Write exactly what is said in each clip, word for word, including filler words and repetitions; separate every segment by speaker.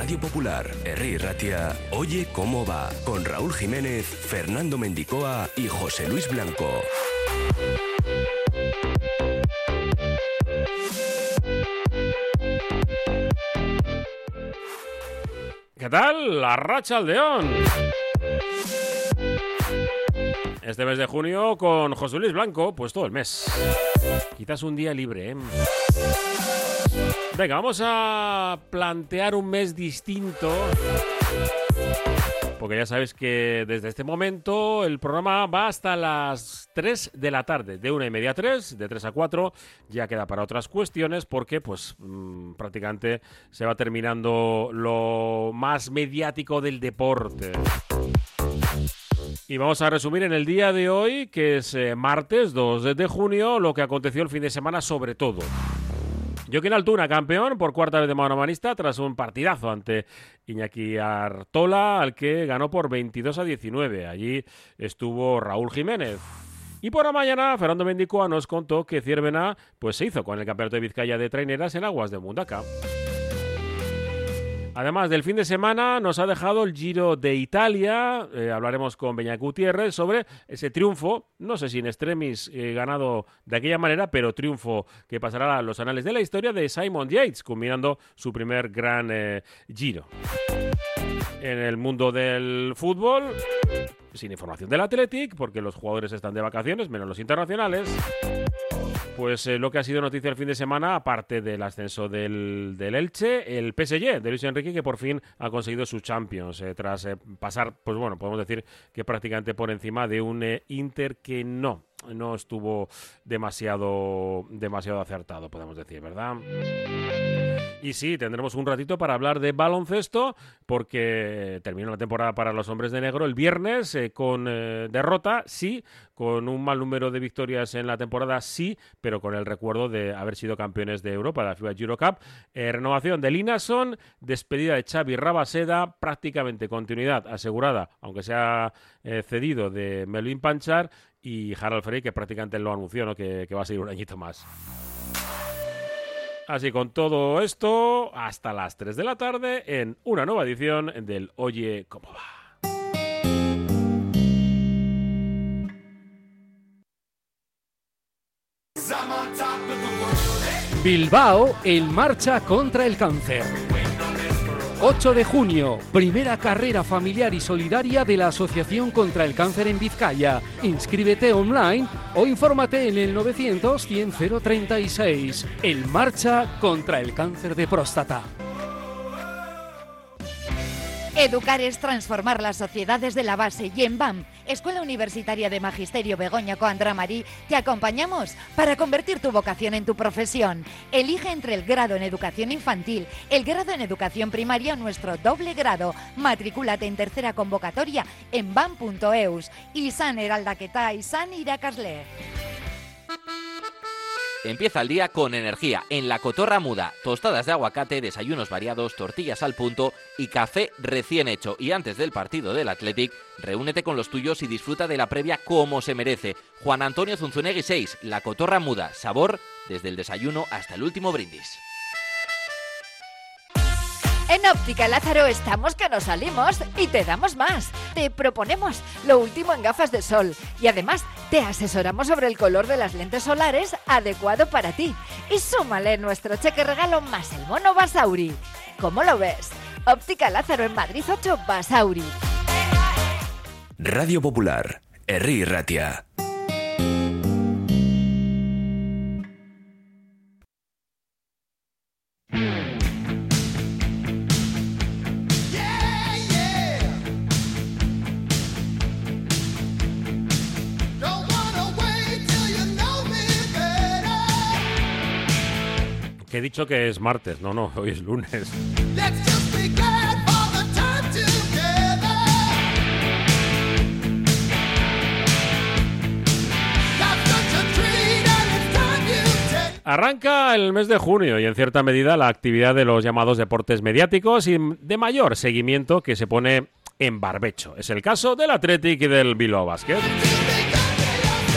Speaker 1: Radio Popular, Herri Ratia, Oye Cómo Va, con Raúl Jiménez, Fernando Mendicoa y José Luis Blanco.
Speaker 2: ¿Qué tal? Arratsaldeon. Este mes de junio con José Luis Blanco, pues todo el mes. Quizás un día libre, ¿eh? Venga, vamos a plantear un mes distinto. Porque ya sabéis que desde este momento el programa va hasta las tres de la tarde, de una y media a tres, de tres a cuatro, ya queda para otras cuestiones porque pues mmm, prácticamente se va terminando lo más mediático del deporte. Y vamos a resumir en el día de hoy, que es eh, martes dos de junio, lo que aconteció el fin de semana sobre todo. Jokin Altuna, campeón por cuarta vez de manomanista tras un partidazo ante Iñaki Artola, al que ganó por veintidós a diecinueve. Allí estuvo Raúl Jiménez. Y por la mañana, Fernando Mendicoa nos contó que Zierbena pues, se hizo con el campeonato de Vizcaya de traineras en aguas de Mundaka. Además del fin de semana, nos ha dejado el Giro de Italia. Eh, hablaremos con Beñat Gutiérrez sobre ese triunfo, no sé si in extremis eh, ganado de aquella manera, pero triunfo que pasará a los anales de la historia de Simon Yates, culminando su primer gran eh, Giro. En el mundo del fútbol, sin información del Athletic, porque los jugadores están de vacaciones, menos los internacionales. Pues eh, lo que ha sido noticia el fin de semana, aparte del ascenso del, del Elche, el P S G de Luis Enrique, que por fin ha conseguido su Champions, eh, tras eh, pasar, pues bueno, podemos decir que prácticamente por encima de un eh, Inter que no, no estuvo demasiado, demasiado acertado, podemos decir, ¿verdad? Y sí, tendremos un ratito para hablar de baloncesto, porque terminó la temporada para los hombres de negro el viernes eh, con eh, derrota, sí, con un mal número de victorias en la temporada, sí, pero con el recuerdo de haber sido campeones de Europa, de la FIBA Eurocup. Eh, renovación de Linason, despedida de Xavi Rabaseda, prácticamente continuidad asegurada, aunque se ha eh, cedido de Melvin Panchar, y Harald Frey, que prácticamente lo anunció, ¿no? que, que va a seguir un añito más. Así con todo esto, hasta las tres de la tarde en una nueva edición del Oye Cómo Va.
Speaker 3: Bilbao en marcha contra el cáncer. ocho de junio, primera carrera familiar y solidaria de la Asociación contra el Cáncer en Vizcaya. Inscríbete online o infórmate en el novecientos cien cero treinta y seis. En marcha contra el cáncer de próstata.
Speaker 4: Educar es transformar las sociedades de la base y en B A M, Escuela Universitaria de Magisterio Begoña Coandra Marí, te acompañamos para convertir tu vocación en tu profesión. Elige entre el grado en educación infantil, el grado en educación primaria o nuestro doble grado. Matricúlate en tercera convocatoria en bam punto eus. Izan eraldaketa, izan irakasle.
Speaker 5: Empieza el día con energía en La Cotorra Muda. Tostadas de aguacate, desayunos variados, tortillas al punto y café recién hecho. Y antes del partido del Athletic, reúnete con los tuyos y disfruta de la previa como se merece. Juan Antonio Zunzunegui seis, La Cotorra Muda. Sabor desde el desayuno hasta el último brindis.
Speaker 4: En Óptica Lázaro estamos que nos salimos y te damos más. Te proponemos lo último en gafas de sol y además te asesoramos sobre el color de las lentes solares adecuado para ti. Y súmale nuestro cheque regalo más el bono Basauri. ¿Cómo lo ves? Óptica Lázaro en Madrid ocho, Basauri.
Speaker 1: Radio Popular, Herri Ratia.
Speaker 2: He dicho que es martes, no, no, hoy es lunes. Arranca el mes de junio y en cierta medida la actividad de los llamados deportes mediáticos y de mayor seguimiento que se pone en barbecho. Es el caso del Athletic y del Bilbao Basket.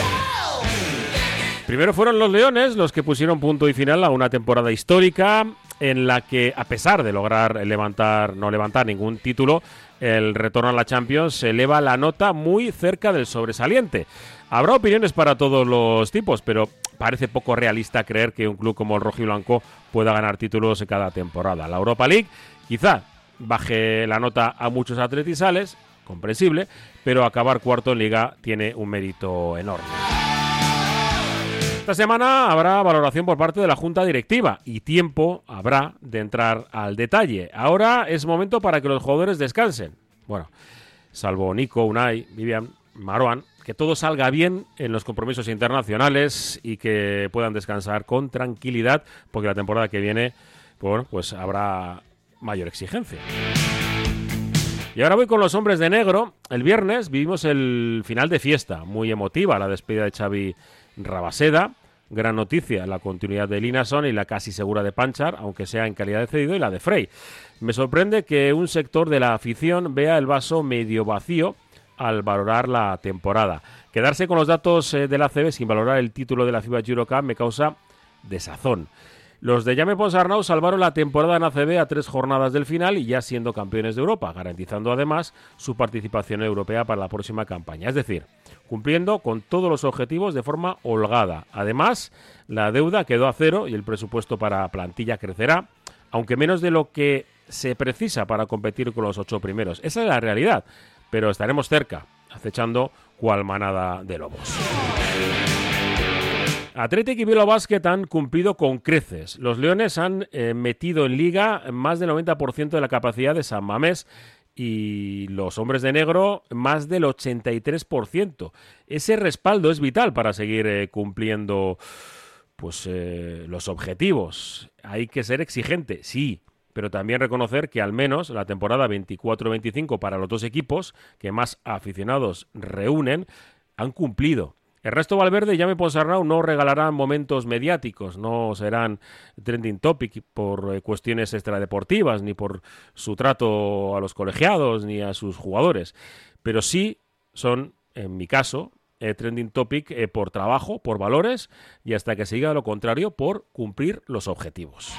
Speaker 2: Primero fueron los Leones los que pusieron punto y final a una temporada histórica en la que, a pesar de lograr levantar, no levantar ningún título, el retorno a la Champions se eleva la nota muy cerca del sobresaliente. Habrá opiniones para todos los tipos, pero parece poco realista creer que un club como el rojiblanco pueda ganar títulos en cada temporada. La Europa League quizá baje la nota a muchos atletizales, comprensible, pero acabar cuarto en Liga tiene un mérito enorme. Esta semana habrá valoración por parte de la Junta Directiva y tiempo habrá de entrar al detalle. Ahora es momento para que los jugadores descansen. Bueno, salvo Nico, Unai, Vivian, Marwan, que todo salga bien en los compromisos internacionales y que puedan descansar con tranquilidad, porque la temporada que viene, bueno, pues habrá mayor exigencia. Y ahora voy con los hombres de negro. El viernes vivimos el final de fiesta, muy emotiva, la despedida de Xavi Rabaseda. Gran noticia, la continuidad de Linason y la casi segura de Panchar, aunque sea en calidad de cedido, y la de Frey. Me sorprende que un sector de la afición vea el vaso medio vacío al valorar la temporada. Quedarse con los datos eh, del A C B sin valorar el título de la FIBA Eurocup me causa desazón. Los de Jaume Ponsarnau salvaron la temporada en A C B a tres jornadas del final y ya siendo campeones de Europa, garantizando además su participación europea para la próxima campaña. Es decir, cumpliendo con todos los objetivos de forma holgada. Además, la deuda quedó a cero y el presupuesto para plantilla crecerá, aunque menos de lo que se precisa para competir con los ocho primeros. Esa es la realidad, pero estaremos cerca, acechando cual manada de lobos. Athletic y Bilbao Basket han cumplido con creces. Los Leones han eh, metido en Liga más del noventa por ciento de la capacidad de San Mamés y los hombres de negro más del ochenta y tres por ciento. Ese respaldo es vital para seguir eh, cumpliendo pues, eh, los objetivos. Hay que ser exigente, sí, pero también reconocer que al menos la temporada veinticuatro veinticinco para los dos equipos que más aficionados reúnen han cumplido. El resto Valverde y Jaume Ponsarnau no regalarán momentos mediáticos, no serán trending topic por eh, cuestiones extradeportivas, ni por su trato a los colegiados, ni a sus jugadores. Pero sí son, en mi caso, eh, trending topic eh, por trabajo, por valores, y hasta que se diga lo contrario, por cumplir los objetivos.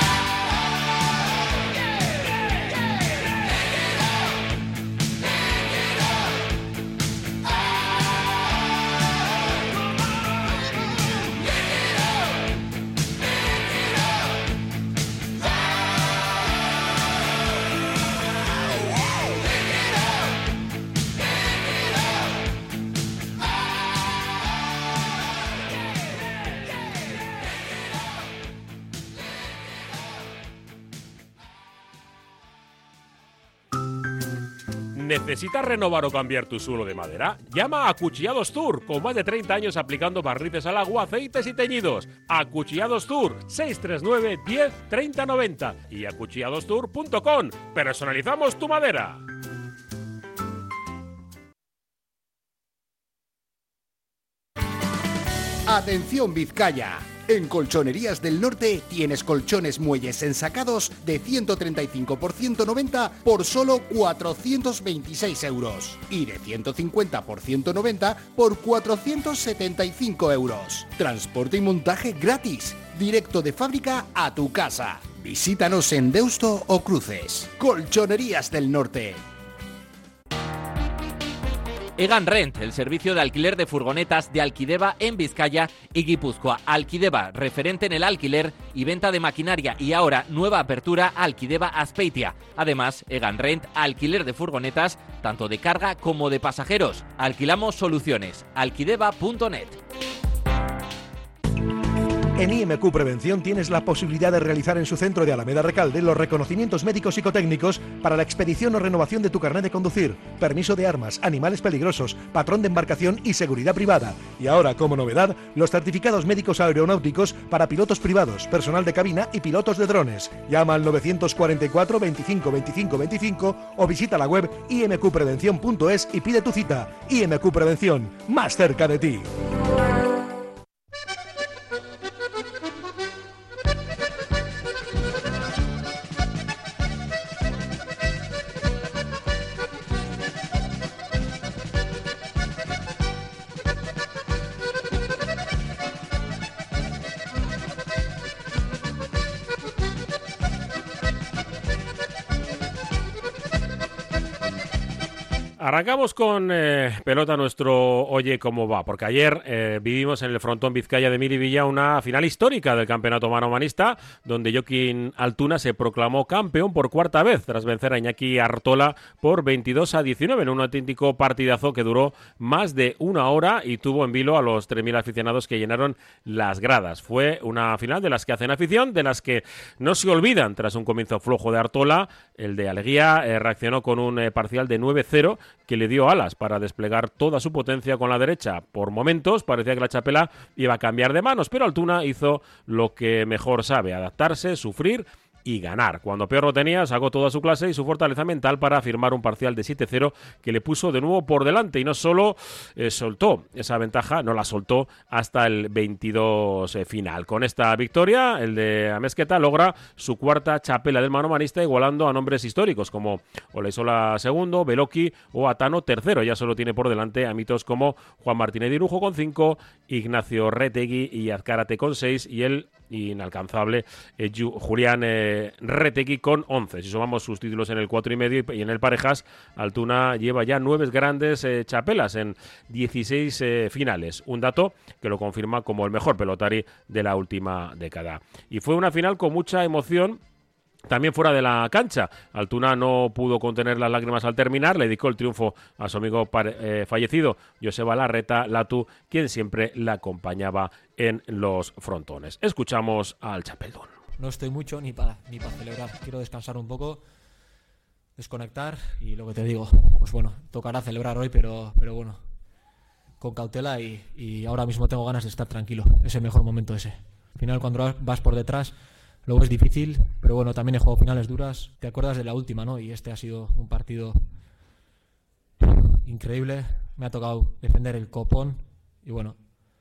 Speaker 2: ¿Necesitas renovar o cambiar tu suelo de madera? Llama a Acuchillados Tour, con más de treinta años aplicando barnices al agua, aceites y teñidos. Acuchillados Tour, seis tres nueve, diez, treinta, noventa y acuchillados tour punto com. Personalizamos tu madera.
Speaker 6: Atención Vizcaya. En Colchonerías del Norte tienes colchones muelles ensacados de ciento treinta y cinco por ciento noventa por solo cuatrocientos veintiséis euros y de ciento cincuenta por ciento noventa por cuatrocientos setenta y cinco euros. Transporte y montaje gratis, directo de fábrica a tu casa. Visítanos en Deusto o Cruces. Colchonerías del Norte.
Speaker 5: Egan Rent, el servicio de alquiler de furgonetas de Alquideva en Vizcaya y Guipúzcoa. Alquideva, referente en el alquiler y venta de maquinaria, y ahora nueva apertura Alquideva Azpeitia. Además, Egan Rent, alquiler de furgonetas tanto de carga como de pasajeros. Alquilamos soluciones. alquideva punto net.
Speaker 7: En I M Q Prevención tienes la posibilidad de realizar en su centro de Alameda Recalde los reconocimientos médicos psicotécnicos para la expedición o renovación de tu carnet de conducir, permiso de armas, animales peligrosos, patrón de embarcación y seguridad privada. Y ahora, como novedad, los certificados médicos aeronáuticos para pilotos privados, personal de cabina y pilotos de drones. Llama al novecientos cuarenta y cuatro, veinticinco, veinticinco, veinticinco o visita la web i m q prevención punto es y pide tu cita. I M Q Prevención, más cerca de ti.
Speaker 2: Arrancamos con eh, pelota nuestro Oye Cómo Va, porque ayer eh, vivimos en el frontón Vizcaya de Miribilla una final histórica del campeonato manomanista, donde Joaquín Altuna se proclamó campeón por cuarta vez, tras vencer a Iñaki Artola por veintidós a diecinueve en un auténtico partidazo que duró más de una hora y tuvo en vilo a los tres mil aficionados que llenaron las gradas. Fue una final de las que hacen afición, de las que no se olvidan tras un comienzo flojo de Artola. El de Aleguía eh, reaccionó con un eh, parcial de nueve cero que le dio alas para desplegar toda su potencia con la derecha. Por momentos parecía que la chapela iba a cambiar de manos, pero Altuna hizo lo que mejor sabe: adaptarse, sufrir y ganar. Cuando peor lo tenía, sacó toda su clase y su fortaleza mental para firmar un parcial de siete cero que le puso de nuevo por delante, y no solo eh, soltó esa ventaja, no la soltó hasta el veintidós eh, final. Con esta victoria, el de Amezqueta logra su cuarta chapela del manomanista, igualando a nombres históricos como Olaizola segundo, Beloki o Atano tercero. Ya solo tiene por delante a mitos como Juan Martínez Dirujo con cinco, Ignacio Retegui y Azcárate con seis y el inalcanzable eh, Julián eh, Retegui con once. Si sumamos sus títulos en el cuatro y medio y en el parejas, Altuna lleva ya nueve grandes eh, chapelas en dieciséis eh, finales, un dato que lo confirma como el mejor pelotari de la última década. Y fue una final con mucha emoción también fuera de la cancha. Altuna no pudo contener las lágrimas al terminar, le dedicó el triunfo a su amigo eh, fallecido Joseba Larreta Latu, quien siempre la acompañaba en los frontones. Escuchamos al chapeldón.
Speaker 8: No estoy mucho ni para ni para celebrar, quiero descansar un poco, desconectar, y lo que te digo, pues bueno, tocará celebrar hoy, pero, pero bueno, con cautela, y, y ahora mismo tengo ganas de estar tranquilo, es el mejor momento ese. Al final, cuando vas por detrás, luego es difícil, pero bueno, también he jugado finales duras. Te acuerdas de la última, ¿no? Y este ha sido un partido increíble. Me ha tocado defender el copón y bueno,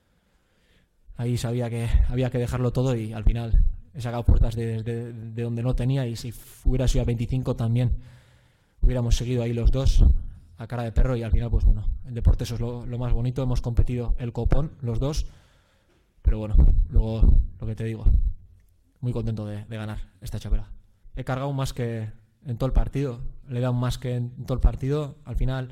Speaker 8: ahí sabía que había que dejarlo todo y al final he sacado puertas de, de, de donde no tenía, y si hubiera sido a veinticinco también hubiéramos seguido ahí los dos a cara de perro, y al final pues bueno, el deporte eso es lo, lo más bonito. Hemos competido el copón los dos, pero bueno, luego lo que te digo, muy contento de, de ganar esta chapela. He cargado más que en todo el partido, le he dado más que en todo el partido. Al final,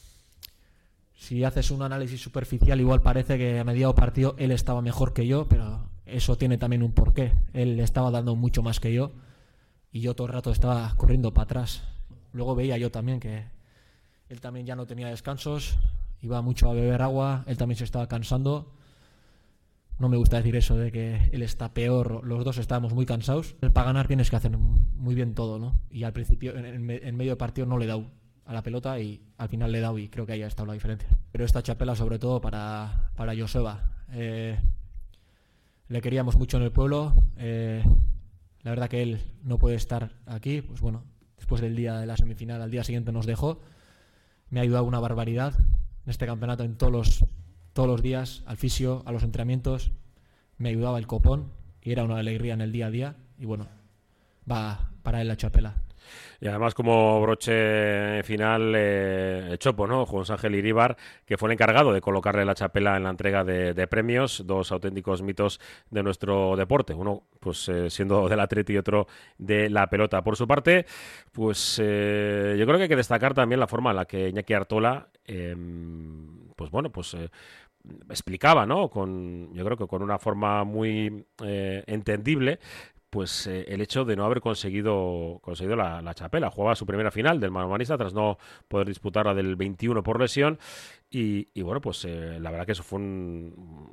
Speaker 8: si haces un análisis superficial, igual parece que a mediado partido él estaba mejor que yo, pero eso tiene también un porqué. Él le estaba dando mucho más que yo y yo todo el rato estaba corriendo para atrás. Luego veía yo también que él también ya no tenía descansos, iba mucho a beber agua, él también se estaba cansando. No me gusta decir eso de que él está peor, los dos estábamos muy cansados. Para ganar tienes que hacer muy bien todo, ¿no? Y al principio, en, en medio de partido no le he dado a la pelota y al final le he dado, y creo que ahí ha estado la diferencia. Pero esta chapela sobre todo para, para Joseba. Eh, le queríamos mucho en el pueblo. Eh, la verdad que él no puede estar aquí, pues bueno, después del día de la semifinal, al día siguiente nos dejó. Me ha ayudado una barbaridad en este campeonato, en todos los... todos los días, al fisio, a los entrenamientos, me ayudaba el copón y era una alegría en el día a día, y bueno, va para él la chapela.
Speaker 2: Y además, como broche final, eh, el Chopo, ¿no? José Ángel Iríbar, que fue el encargado de colocarle la chapela en la entrega de, de premios, dos auténticos mitos de nuestro deporte, uno pues eh, siendo del Atleti y otro de la pelota. Por su parte, pues eh, yo creo que hay que destacar también la forma en la que Iñaki Artola, eh, pues bueno, pues... Eh, explicaba, ¿no? Con, yo creo que con una forma muy eh, entendible, pues eh, el hecho de no haber conseguido conseguido la, la chapela. Jugaba su primera final del manomanista tras no poder disputar la del veintiuno por lesión, y, y bueno, pues eh, la verdad que eso fue un...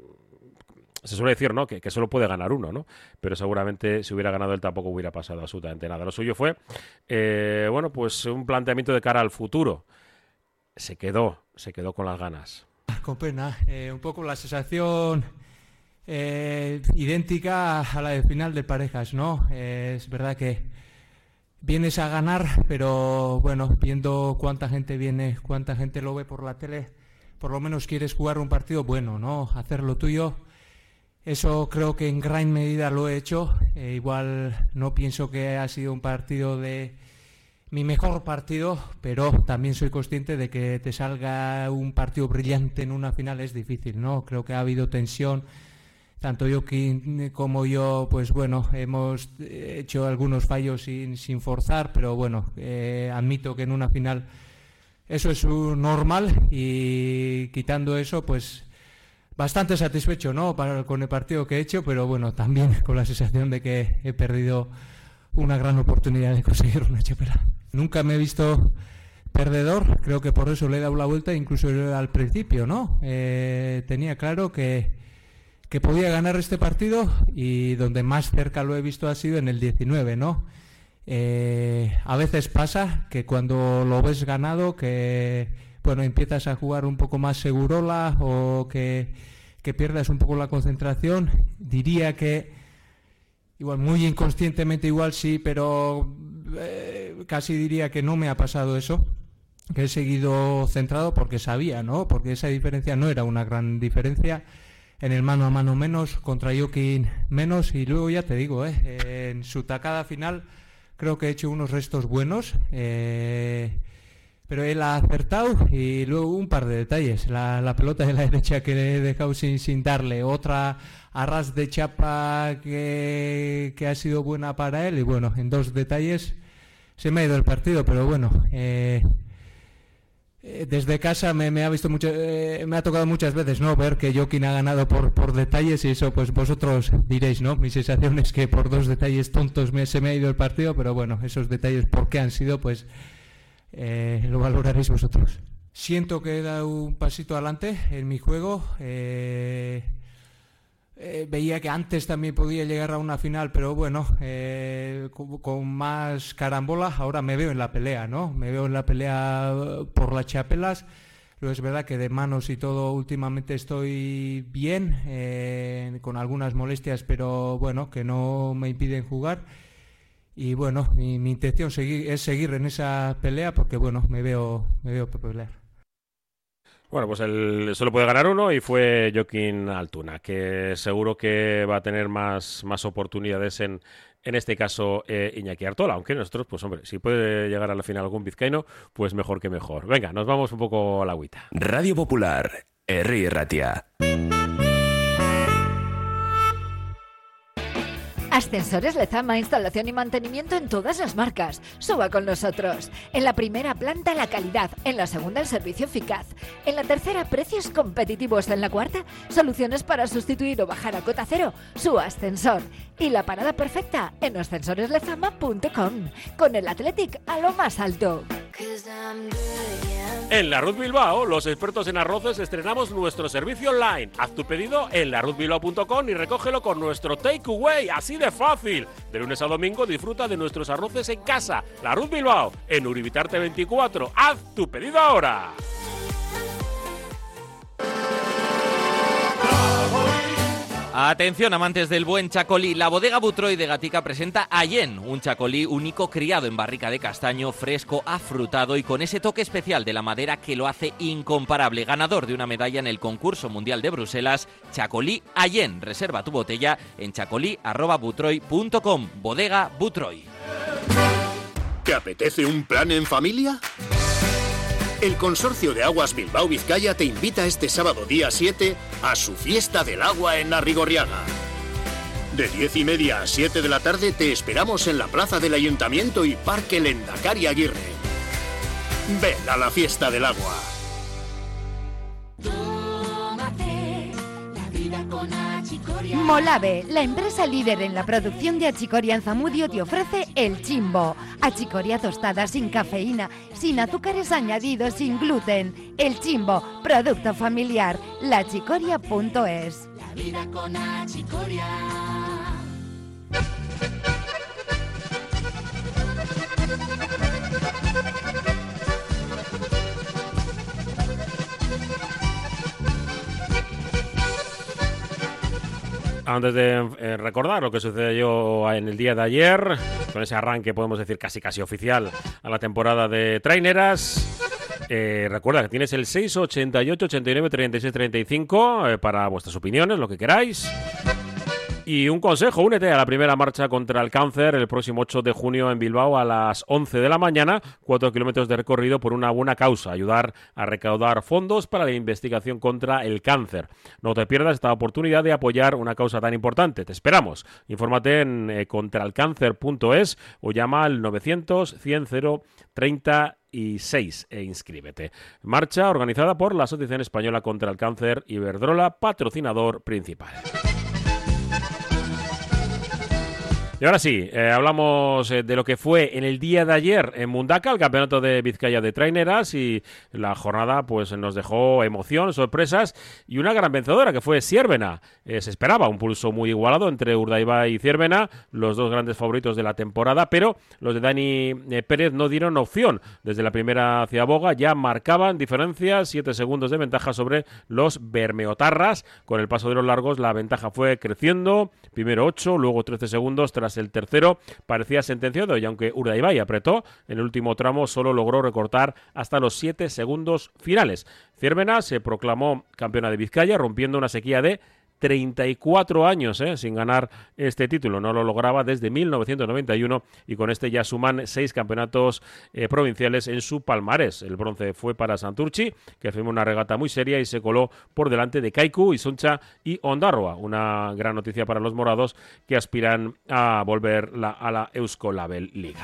Speaker 2: Se suele decir, ¿no?, que, que solo puede ganar uno, ¿no? Pero seguramente si hubiera ganado él tampoco hubiera pasado absolutamente nada. Lo suyo fue, eh, bueno, pues un planteamiento de cara al futuro. Se quedó, se quedó con las ganas.
Speaker 9: Con pena, eh, un poco la sensación eh, idéntica a la de final de parejas, ¿no? Eh, es verdad que vienes a ganar, pero bueno, viendo cuánta gente viene, cuánta gente lo ve por la tele, por lo menos quieres jugar un partido bueno, ¿no? Hacer lo tuyo. Eso creo que en gran medida lo he hecho. Eh, igual no pienso que ha sido un partido de mi mejor partido, pero también soy consciente de que te salga un partido brillante en una final es difícil, ¿no? Creo que ha habido tensión, tanto Joaquín como yo, pues bueno, hemos hecho algunos fallos sin, sin forzar, pero bueno, eh, admito que en una final eso es un normal, y quitando eso, pues bastante satisfecho, ¿no? Para, con el partido que he hecho, pero bueno, también con la sensación de que he perdido una gran oportunidad de conseguir una chapela. Nunca me he visto perdedor, creo que por eso le he dado la vuelta, incluso al principio, ¿no? Eh, tenía claro que, que podía ganar este partido, y donde más cerca lo he visto ha sido en el diecinueve, ¿no? Eh, a veces pasa que cuando lo ves ganado, que bueno, empiezas a jugar un poco más segurola, o que, que pierdas un poco la concentración. Diría que igual, muy inconscientemente igual sí, pero eh, casi diría que no me ha pasado eso, que he seguido centrado porque sabía, ¿no? Porque esa diferencia no era una gran diferencia. En el mano a mano menos, contra Joaquín menos, y luego ya te digo, eh, en su tacada final creo que he hecho unos restos buenos, eh, pero él ha acertado, y luego un par de detalles. La, la pelota de la derecha que le he dejado sin, sin darle, otra a ras de chapa que, que ha sido buena para él, y bueno, en dos detalles se me ha ido el partido, pero bueno, eh, desde casa me, me ha visto mucho, eh, me ha tocado muchas veces, ¿no?, ver que Joaquín ha ganado por, por detalles, y eso pues vosotros diréis, ¿no? Mi sensación es que por dos detalles tontos me, se me ha ido el partido, pero bueno, esos detalles por qué han sido, pues eh, lo valoraréis vosotros. Siento que he dado un pasito adelante en mi juego. eh, Eh, veía que antes también podía llegar a una final, pero bueno, eh, con, con más carambola. Ahora me veo en la pelea, ¿no? Me veo en la pelea por las chapelas. Pero es verdad que de manos y todo últimamente estoy bien, eh, con algunas molestias, pero bueno, que no me impiden jugar. Y bueno, mi, mi intención seguir, es seguir en esa pelea, porque bueno, me veo, me veo pelear.
Speaker 2: Bueno, pues el, solo puede ganar uno, y fue Joaquín Altuna, que seguro que va a tener más, más oportunidades en, en este caso eh, Iñaki Artola, aunque nosotros, pues hombre, si puede llegar a la final algún vizcaíno, pues mejor que mejor. Venga, nos vamos un poco a la agüita.
Speaker 1: Radio Popular, Herri Ratia.
Speaker 4: Ascensores Lezama, instalación y mantenimiento en todas las marcas. Suba con nosotros. En la primera planta, la calidad. En la segunda, el servicio eficaz. En la tercera, precios competitivos. En la cuarta, soluciones para sustituir o bajar a cota cero su ascensor. Y la parada perfecta en ascensores lezama punto com. Con el Athletic a lo más alto.
Speaker 2: En la Ruth Bilbao, los expertos en arroces, estrenamos nuestro servicio online. Haz tu pedido en la ruth bilbao punto com y recógelo con nuestro takeaway. Así de fácil. De lunes a domingo disfruta de nuestros arroces en casa. La Ruth Bilbao, en Uribitarte veinticuatro. Haz tu pedido ahora.
Speaker 5: Atención, amantes del buen chacolí, la bodega Butroy de Gatica presenta Allen, un chacolí único criado en barrica de castaño, fresco, afrutado y con ese toque especial de la madera que lo hace incomparable. Ganador de una medalla en el concurso mundial de Bruselas, Chacolí Allen. Reserva tu botella en chacolí arroba butroy punto com. Bodega Butroy.
Speaker 10: ¿Te apetece un plan en familia? El Consorcio de Aguas Bilbao Vizcaya te invita este sábado día siete a su fiesta del agua en Arrigorriaga. De diez y media a siete de la tarde te esperamos en la plaza del Ayuntamiento y Parque Lendakari Aguirre. Ven a la fiesta del agua.
Speaker 4: Molave, la empresa líder en la producción de achicoria en Zamudio, te ofrece El Chimbo. Achicoria tostada, sin cafeína, sin azúcares añadidos, sin gluten. El Chimbo, producto familiar. la achicoria punto es. La vida con achicoria.
Speaker 2: Antes de eh, recordar lo que sucedió en el día de ayer, con ese arranque, podemos decir, casi casi oficial a la temporada de traineras, eh, recuerda que tienes el seis ochenta y ocho, ochenta y nueve, treinta y seis, treinta y cinco eh, para vuestras opiniones, lo que queráis. Y un consejo, únete a la primera marcha contra el cáncer el próximo ocho de junio en Bilbao a las once de la mañana, cuatro kilómetros de recorrido por una buena causa, ayudar a recaudar fondos para la investigación contra el cáncer. No te pierdas esta oportunidad de apoyar una causa tan importante. Te esperamos. Infórmate en eh, contra el cáncer punto es o llama al novecientos, cien, treinta y seis e inscríbete. Marcha organizada por la Asociación Española contra el Cáncer, Iberdrola, patrocinador principal. Y ahora sí, eh, hablamos eh, de lo que fue en el día de ayer en Mundaka, el campeonato de Vizcaya de traineras, y la jornada pues nos dejó emoción, sorpresas y una gran vencedora que fue Zierbena. Eh, se esperaba un pulso muy igualado entre Urdaibai y Zierbena, los dos grandes favoritos de la temporada, pero los de Dani eh, Pérez no dieron opción. Desde la primera ciaboga ya marcaban diferencias, siete segundos de ventaja sobre los bermeotarras. Con el paso de los largos la ventaja fue creciendo, primero ocho, luego trece segundos tras el tercero. Parecía sentenciado y aunque Urdaibai apretó, en el último tramo solo logró recortar hasta los siete segundos finales. Zierbena se proclamó campeona de Vizcaya, rompiendo una sequía de treinta y cuatro años eh, sin ganar este título. No lo lograba desde mil novecientos noventa y uno y con este ya suman seis campeonatos eh, provinciales en su palmarés. El bronce fue para Santurchi, que firmó una regata muy seria y se coló por delante de Kaiku, Isuncha y Ondarroa. Una gran noticia para los morados que aspiran a volver la, a la Euskolabel Liga.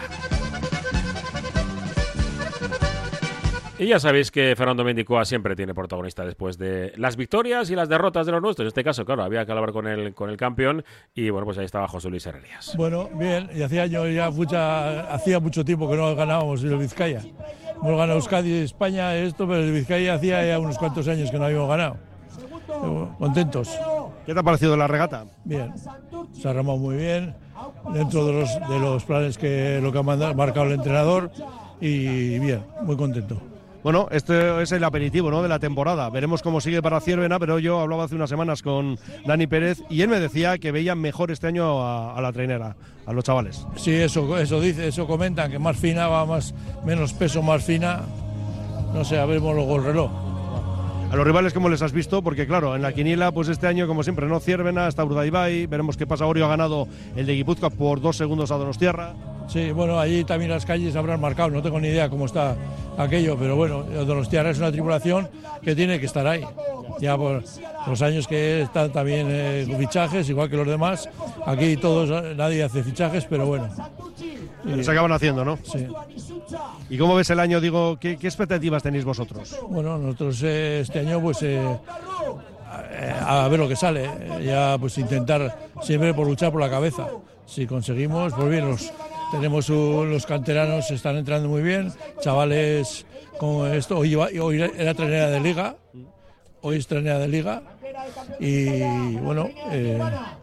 Speaker 2: Y ya sabéis que Fernando Mendikoa siempre tiene protagonista después de las victorias y las derrotas de los nuestros. En este caso, claro, había que hablar con el, con el campeón y bueno, pues ahí estaba José Luis Herrerías.
Speaker 11: Bueno, bien, y hacía yo ya mucha, hacía mucho tiempo que no ganábamos el Vizcaya. Hemos ganado Euskadi y España esto, pero el Vizcaya hacía ya unos cuantos años que no habíamos ganado. Contentos.
Speaker 7: ¿Qué te ha parecido la regata?
Speaker 11: Bien, se ha remado muy bien, dentro de los, de los planes que lo que ha mandado, marcado el entrenador y bien, muy contento.
Speaker 7: Bueno, este es el aperitivo, ¿no?, de la temporada. Veremos cómo sigue para Zierbena, pero yo hablaba hace unas semanas con Dani Pérez y él me decía que veía mejor este año a, a la trainera, a los chavales.
Speaker 11: Sí, eso, eso dice, eso comentan, que más fina va, más, menos peso, más fina. No sé, a ver luego el reloj.
Speaker 7: A los rivales, ¿cómo les has visto? Porque claro, en la quiniela, pues este año, como siempre, no Zierbena, está Urdaibai, veremos qué pasa. Orio ha ganado el de Guipúzcoa por dos segundos a Donostiarra.
Speaker 11: Sí, bueno, allí también las calles habrán marcado, no tengo ni idea cómo está aquello, pero bueno, Donostiarra es una tripulación que tiene que estar ahí. Ya por los años que están también eh, fichajes, igual que los demás, aquí todos, nadie hace fichajes, pero bueno.
Speaker 7: Y se acaban haciendo, ¿no?
Speaker 11: Sí.
Speaker 7: ¿Y cómo ves el año? Digo, ¿qué, qué expectativas tenéis vosotros?
Speaker 11: Bueno, nosotros eh, este año pues eh, a, a ver lo que sale, ya pues intentar siempre por luchar por la cabeza. Si conseguimos, pues bien, los, tenemos un, los canteranos están entrando muy bien, chavales como esto, hoy, hoy era trainera de liga, hoy es trainera de liga y bueno, eh,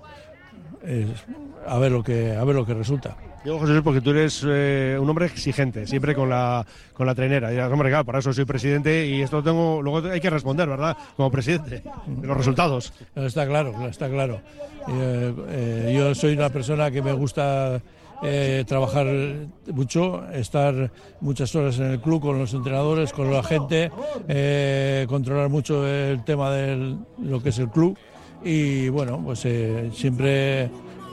Speaker 11: eh, a ver lo que a ver lo que resulta.
Speaker 7: Digo, José Luis, porque tú eres eh, un hombre exigente, siempre con la con la trainera. Y, hombre, claro, para eso soy presidente y esto tengo, luego hay que responder, ¿verdad? Como presidente, de los resultados.
Speaker 11: Está claro, está claro. Eh, eh, yo soy una persona que me gusta eh, trabajar mucho, estar muchas horas en el club con los entrenadores, con la gente, eh, controlar mucho el tema de lo que es el club y bueno, pues eh, siempre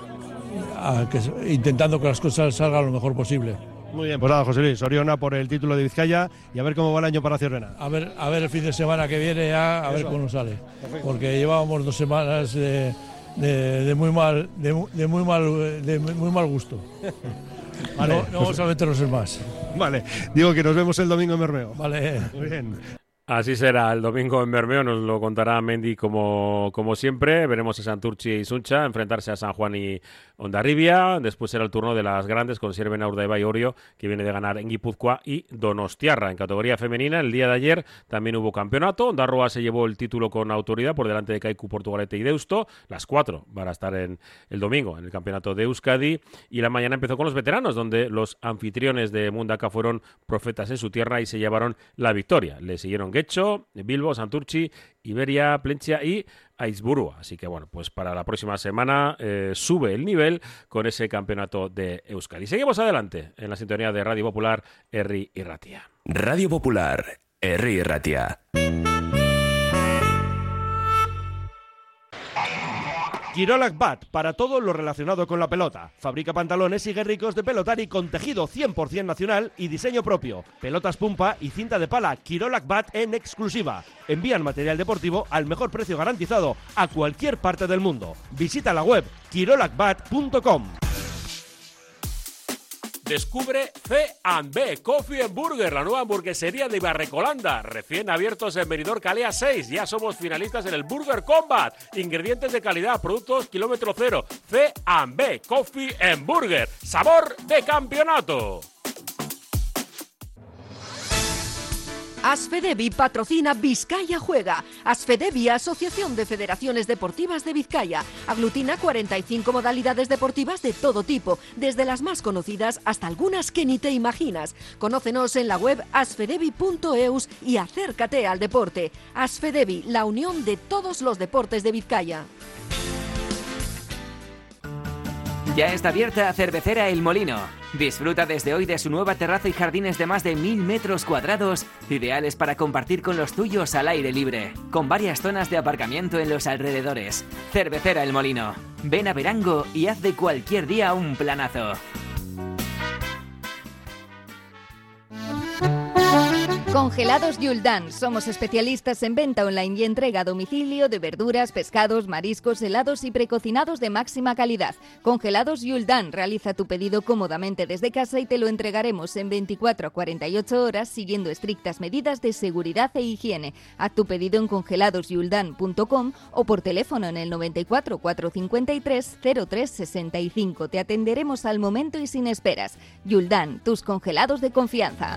Speaker 11: a que, intentando que las cosas salgan lo mejor posible.
Speaker 7: Muy bien, pues nada, José Luis, Oriona por el título de Vizcaya y a ver cómo va el año para Zierbena.
Speaker 11: A ver, a ver el fin de semana que viene ya, a Eso. ver cómo sale. Perfecto. Porque llevábamos dos semanas de, de, de muy mal, de, de muy mal, de muy mal gusto. Vale, no, no vamos a meternos en más.
Speaker 7: Vale, digo que nos vemos el domingo en Bermeo.
Speaker 11: Vale.
Speaker 7: Muy bien.
Speaker 2: Así será el domingo en Bermeo, nos lo contará Mendy como, como siempre. Veremos a Santurchi y Suncha enfrentarse a San Juan y Hondarribia. Después será el turno de las grandes con Zierbena, Urdaibai y Orio, que viene de ganar en Guipúzcoa y Donostiarra. En categoría femenina, el día de ayer también hubo campeonato. Ondarroa se llevó el título con autoridad por delante de Kaiku, Portugalete y Deusto. Las cuatro van a estar en el domingo en el campeonato de Euskadi. Y la mañana empezó con los veteranos, donde los anfitriones de Mundaka fueron profetas en su tierra y se llevaron la victoria. Le siguieron Getxo, Bilbo, Santurchi, Iberia, Plentzia y Aizburua. Así que bueno, pues para la próxima semana eh, sube el nivel con ese campeonato de Euskadi. Seguimos adelante en la sintonía de Radio Popular, Herri y Ratia.
Speaker 1: Radio Popular, Herri y Ratia.
Speaker 7: Kirolak Bat, para todo lo relacionado con la pelota. Fabrica pantalones y guerricos de pelotari con tejido cien por ciento nacional y diseño propio. Pelotas pumpa y cinta de pala Kirolak Bat en exclusiva. Envían material deportivo al mejor precio garantizado a cualquier parte del mundo. Visita la web kirolak bat punto com.
Speaker 2: Descubre C and B Coffee and Burger, la nueva hamburguesería de Ibarrecolanda, recién abiertos en Benidorm Calea seis. Ya somos finalistas en el Burger Combat. Ingredientes de calidad, productos kilómetro cero. C and B Coffee and Burger, sabor de campeonato.
Speaker 12: Asfedevi patrocina Vizcaya Juega. Asfedevi, Asociación de Federaciones Deportivas de Vizcaya. Aglutina cuarenta y cinco modalidades deportivas de todo tipo, desde las más conocidas hasta algunas que ni te imaginas. Conócenos en la web asfedevi punto eus y acércate al deporte. Asfedevi, la unión de todos los deportes de Vizcaya.
Speaker 13: Ya está abierta Cervecera El Molino. Disfruta desde hoy de su nueva terraza y jardines de más de mil metros cuadrados, ideales para compartir con los tuyos al aire libre, con varias zonas de aparcamiento en los alrededores. Cervecera El Molino. Ven a Verango y haz de cualquier día un planazo.
Speaker 14: Congelados Yuldan. Somos especialistas en venta online y entrega a domicilio de verduras, pescados, mariscos, helados y precocinados de máxima calidad. Congelados Yuldan. Realiza tu pedido cómodamente desde casa y te lo entregaremos en veinticuatro a cuarenta y ocho horas siguiendo estrictas medidas de seguridad e higiene. Haz tu pedido en congelados yuldan punto com o por teléfono en el noventa y cuatro, cuatrocientos cincuenta y tres, cero tres sesenta y cinco. Te atenderemos al momento y sin esperas. Yuldan, tus congelados de confianza.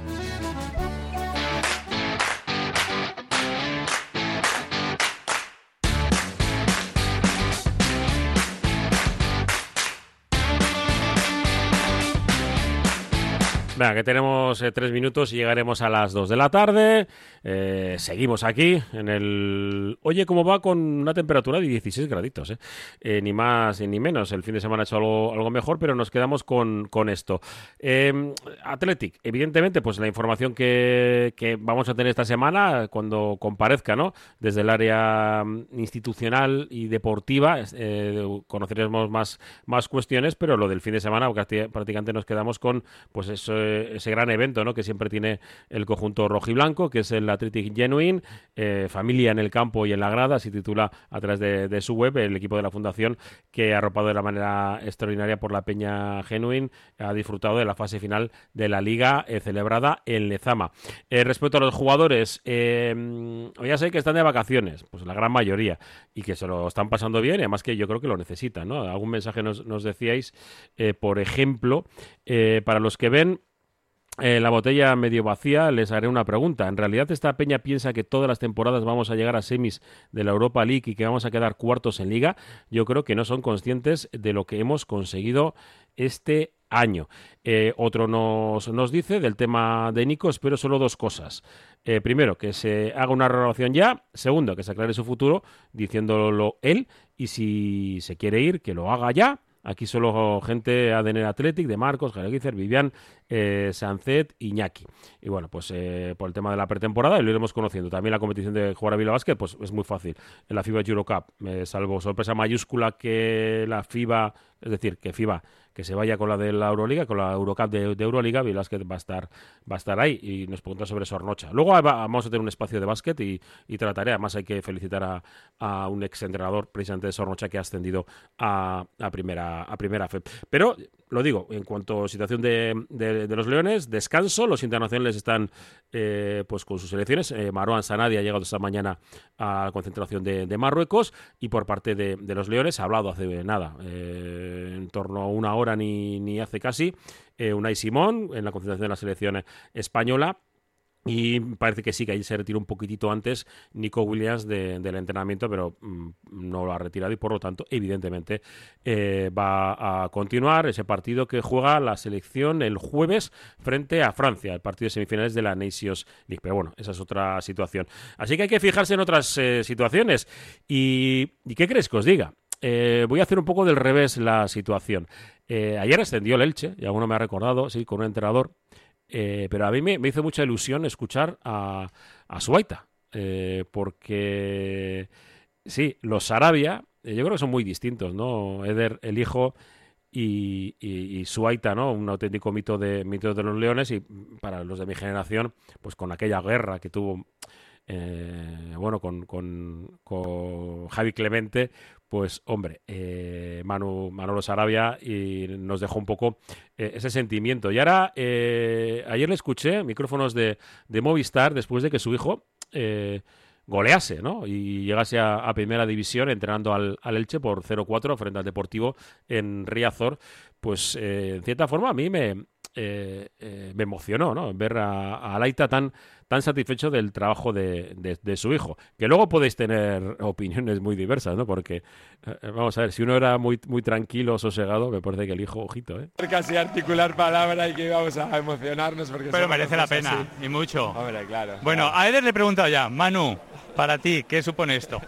Speaker 2: Venga, que tenemos eh, tres minutos y llegaremos a las dos de la tarde. Eh, seguimos aquí en el... Oye, ¿cómo va con una temperatura de dieciséis graditos? Eh? Eh, ni más ni menos. El fin de semana ha hecho algo, algo mejor, pero nos quedamos con, con esto. Eh, Athletic, evidentemente, pues la información que, que vamos a tener esta semana, cuando comparezca, ¿no? Desde el área institucional y deportiva, eh, conoceremos más, más cuestiones, pero lo del fin de semana prácticamente nos quedamos con pues eso, ese gran evento, ¿no? Que siempre tiene el conjunto rojiblanco, que es el Athletic Genuine, eh, familia en el campo y en la grada, se titula a través de, de su web, el equipo de la fundación que ha arropado de la manera extraordinaria por la Peña Genuine, ha disfrutado de la fase final de la Liga eh, celebrada en Lezama. Eh, respecto a los jugadores, eh, ya sé que están de vacaciones, pues la gran mayoría, y que se lo están pasando bien, y además que yo creo que lo necesitan, ¿no? Algún mensaje nos, nos decíais, eh, por ejemplo, eh, para los que ven Eh, la botella medio vacía, les haré una pregunta. ¿En realidad esta peña piensa que todas las temporadas vamos a llegar a semis de la Europa League y que vamos a quedar cuartos en Liga? Yo creo que no son conscientes de lo que hemos conseguido este año. Eh, otro nos, nos dice del tema de Nico, espero solo dos cosas. Eh, primero, que se haga una renovación ya. Segundo, que se aclare su futuro diciéndolo él. Y si se quiere ir, que lo haga ya. Aquí solo gente A D N Athletic, de Marcos, Galeguizer, Vivian, eh, Sancet, Iñaki. Y bueno, pues eh, por el tema de la pretemporada, y lo iremos conociendo. También la competición de jugar a Bilbao Basket, pues es muy fácil. En la FIBA Eurocup, eh, salvo sorpresa mayúscula que la FIBA, es decir, que FIBA que se vaya con la de la Euroliga, con la Eurocup de, de Euroliga, Bilbao Basket va a estar va a estar ahí, y nos pregunta sobre Sornocha. Luego va, vamos a tener un espacio de básquet y, y trataré, además hay que felicitar a, a un ex entrenador precisamente de Sornocha que ha ascendido a, a primera a primera F E P. Pero lo digo, en cuanto a situación de, de, de los Leones, descanso, los internacionales están eh, pues con sus selecciones. eh, Marouane Sanadi ha llegado esta mañana a la concentración de, de Marruecos, y por parte de, de los Leones ha hablado hace nada, eh, en torno a una hora ni, ni hace casi, eh, Unai Simón en la concentración de la selección española. Y parece que sí, que ahí se retiró un poquitito antes Nico Williams de, del entrenamiento, pero mmm, no lo ha retirado, y por lo tanto, evidentemente, eh, va a continuar ese partido que juega la selección el jueves frente a Francia, el partido de semifinales de la Nations League. Pero bueno, esa es otra situación. Así que hay que fijarse en otras eh, situaciones. ¿Y, ¿Y qué crees que os diga? Eh, voy a hacer un poco del revés la situación. Eh, ayer ascendió el Elche, y alguno me ha recordado, sí, con un entrenador. Eh, pero a mí me, me hizo mucha ilusión escuchar a, a Suaita, eh, porque sí, los Sarabia, eh, yo creo que son muy distintos, ¿no? Eder, el hijo, y, y, y Suaita, ¿no? Un auténtico mito de, mito de los Leones, y para los de mi generación, pues con aquella guerra que tuvo, eh, bueno, con, con, con Javi Clemente, pues hombre, eh, Manu, Manolo Sarabia y nos dejó un poco eh, ese sentimiento. Y ahora, eh, ayer le escuché micrófonos de, de Movistar después de que su hijo eh, golease, ¿no? Y llegase a, a primera división entrenando al, al Elche por cero cuatro frente al Deportivo en Riazor. Pues eh, en cierta forma a mí me, eh, eh, me emocionó, ¿no? Ver a, a Alaita tan, tan satisfecho del trabajo de, de, de su hijo. Que luego podéis tener opiniones muy diversas, ¿no? Porque, eh, vamos a ver, si uno era muy, muy tranquilo, sosegado, me parece que el hijo, ojito, ¿eh?
Speaker 15: Casi articular palabra y que íbamos a emocionarnos. Porque
Speaker 16: pero merece la pena, así. Y mucho.
Speaker 15: Hombre, claro.
Speaker 16: Bueno,
Speaker 15: claro.
Speaker 16: a Eder le he preguntado ya, Manu, para ti, ¿qué supone esto?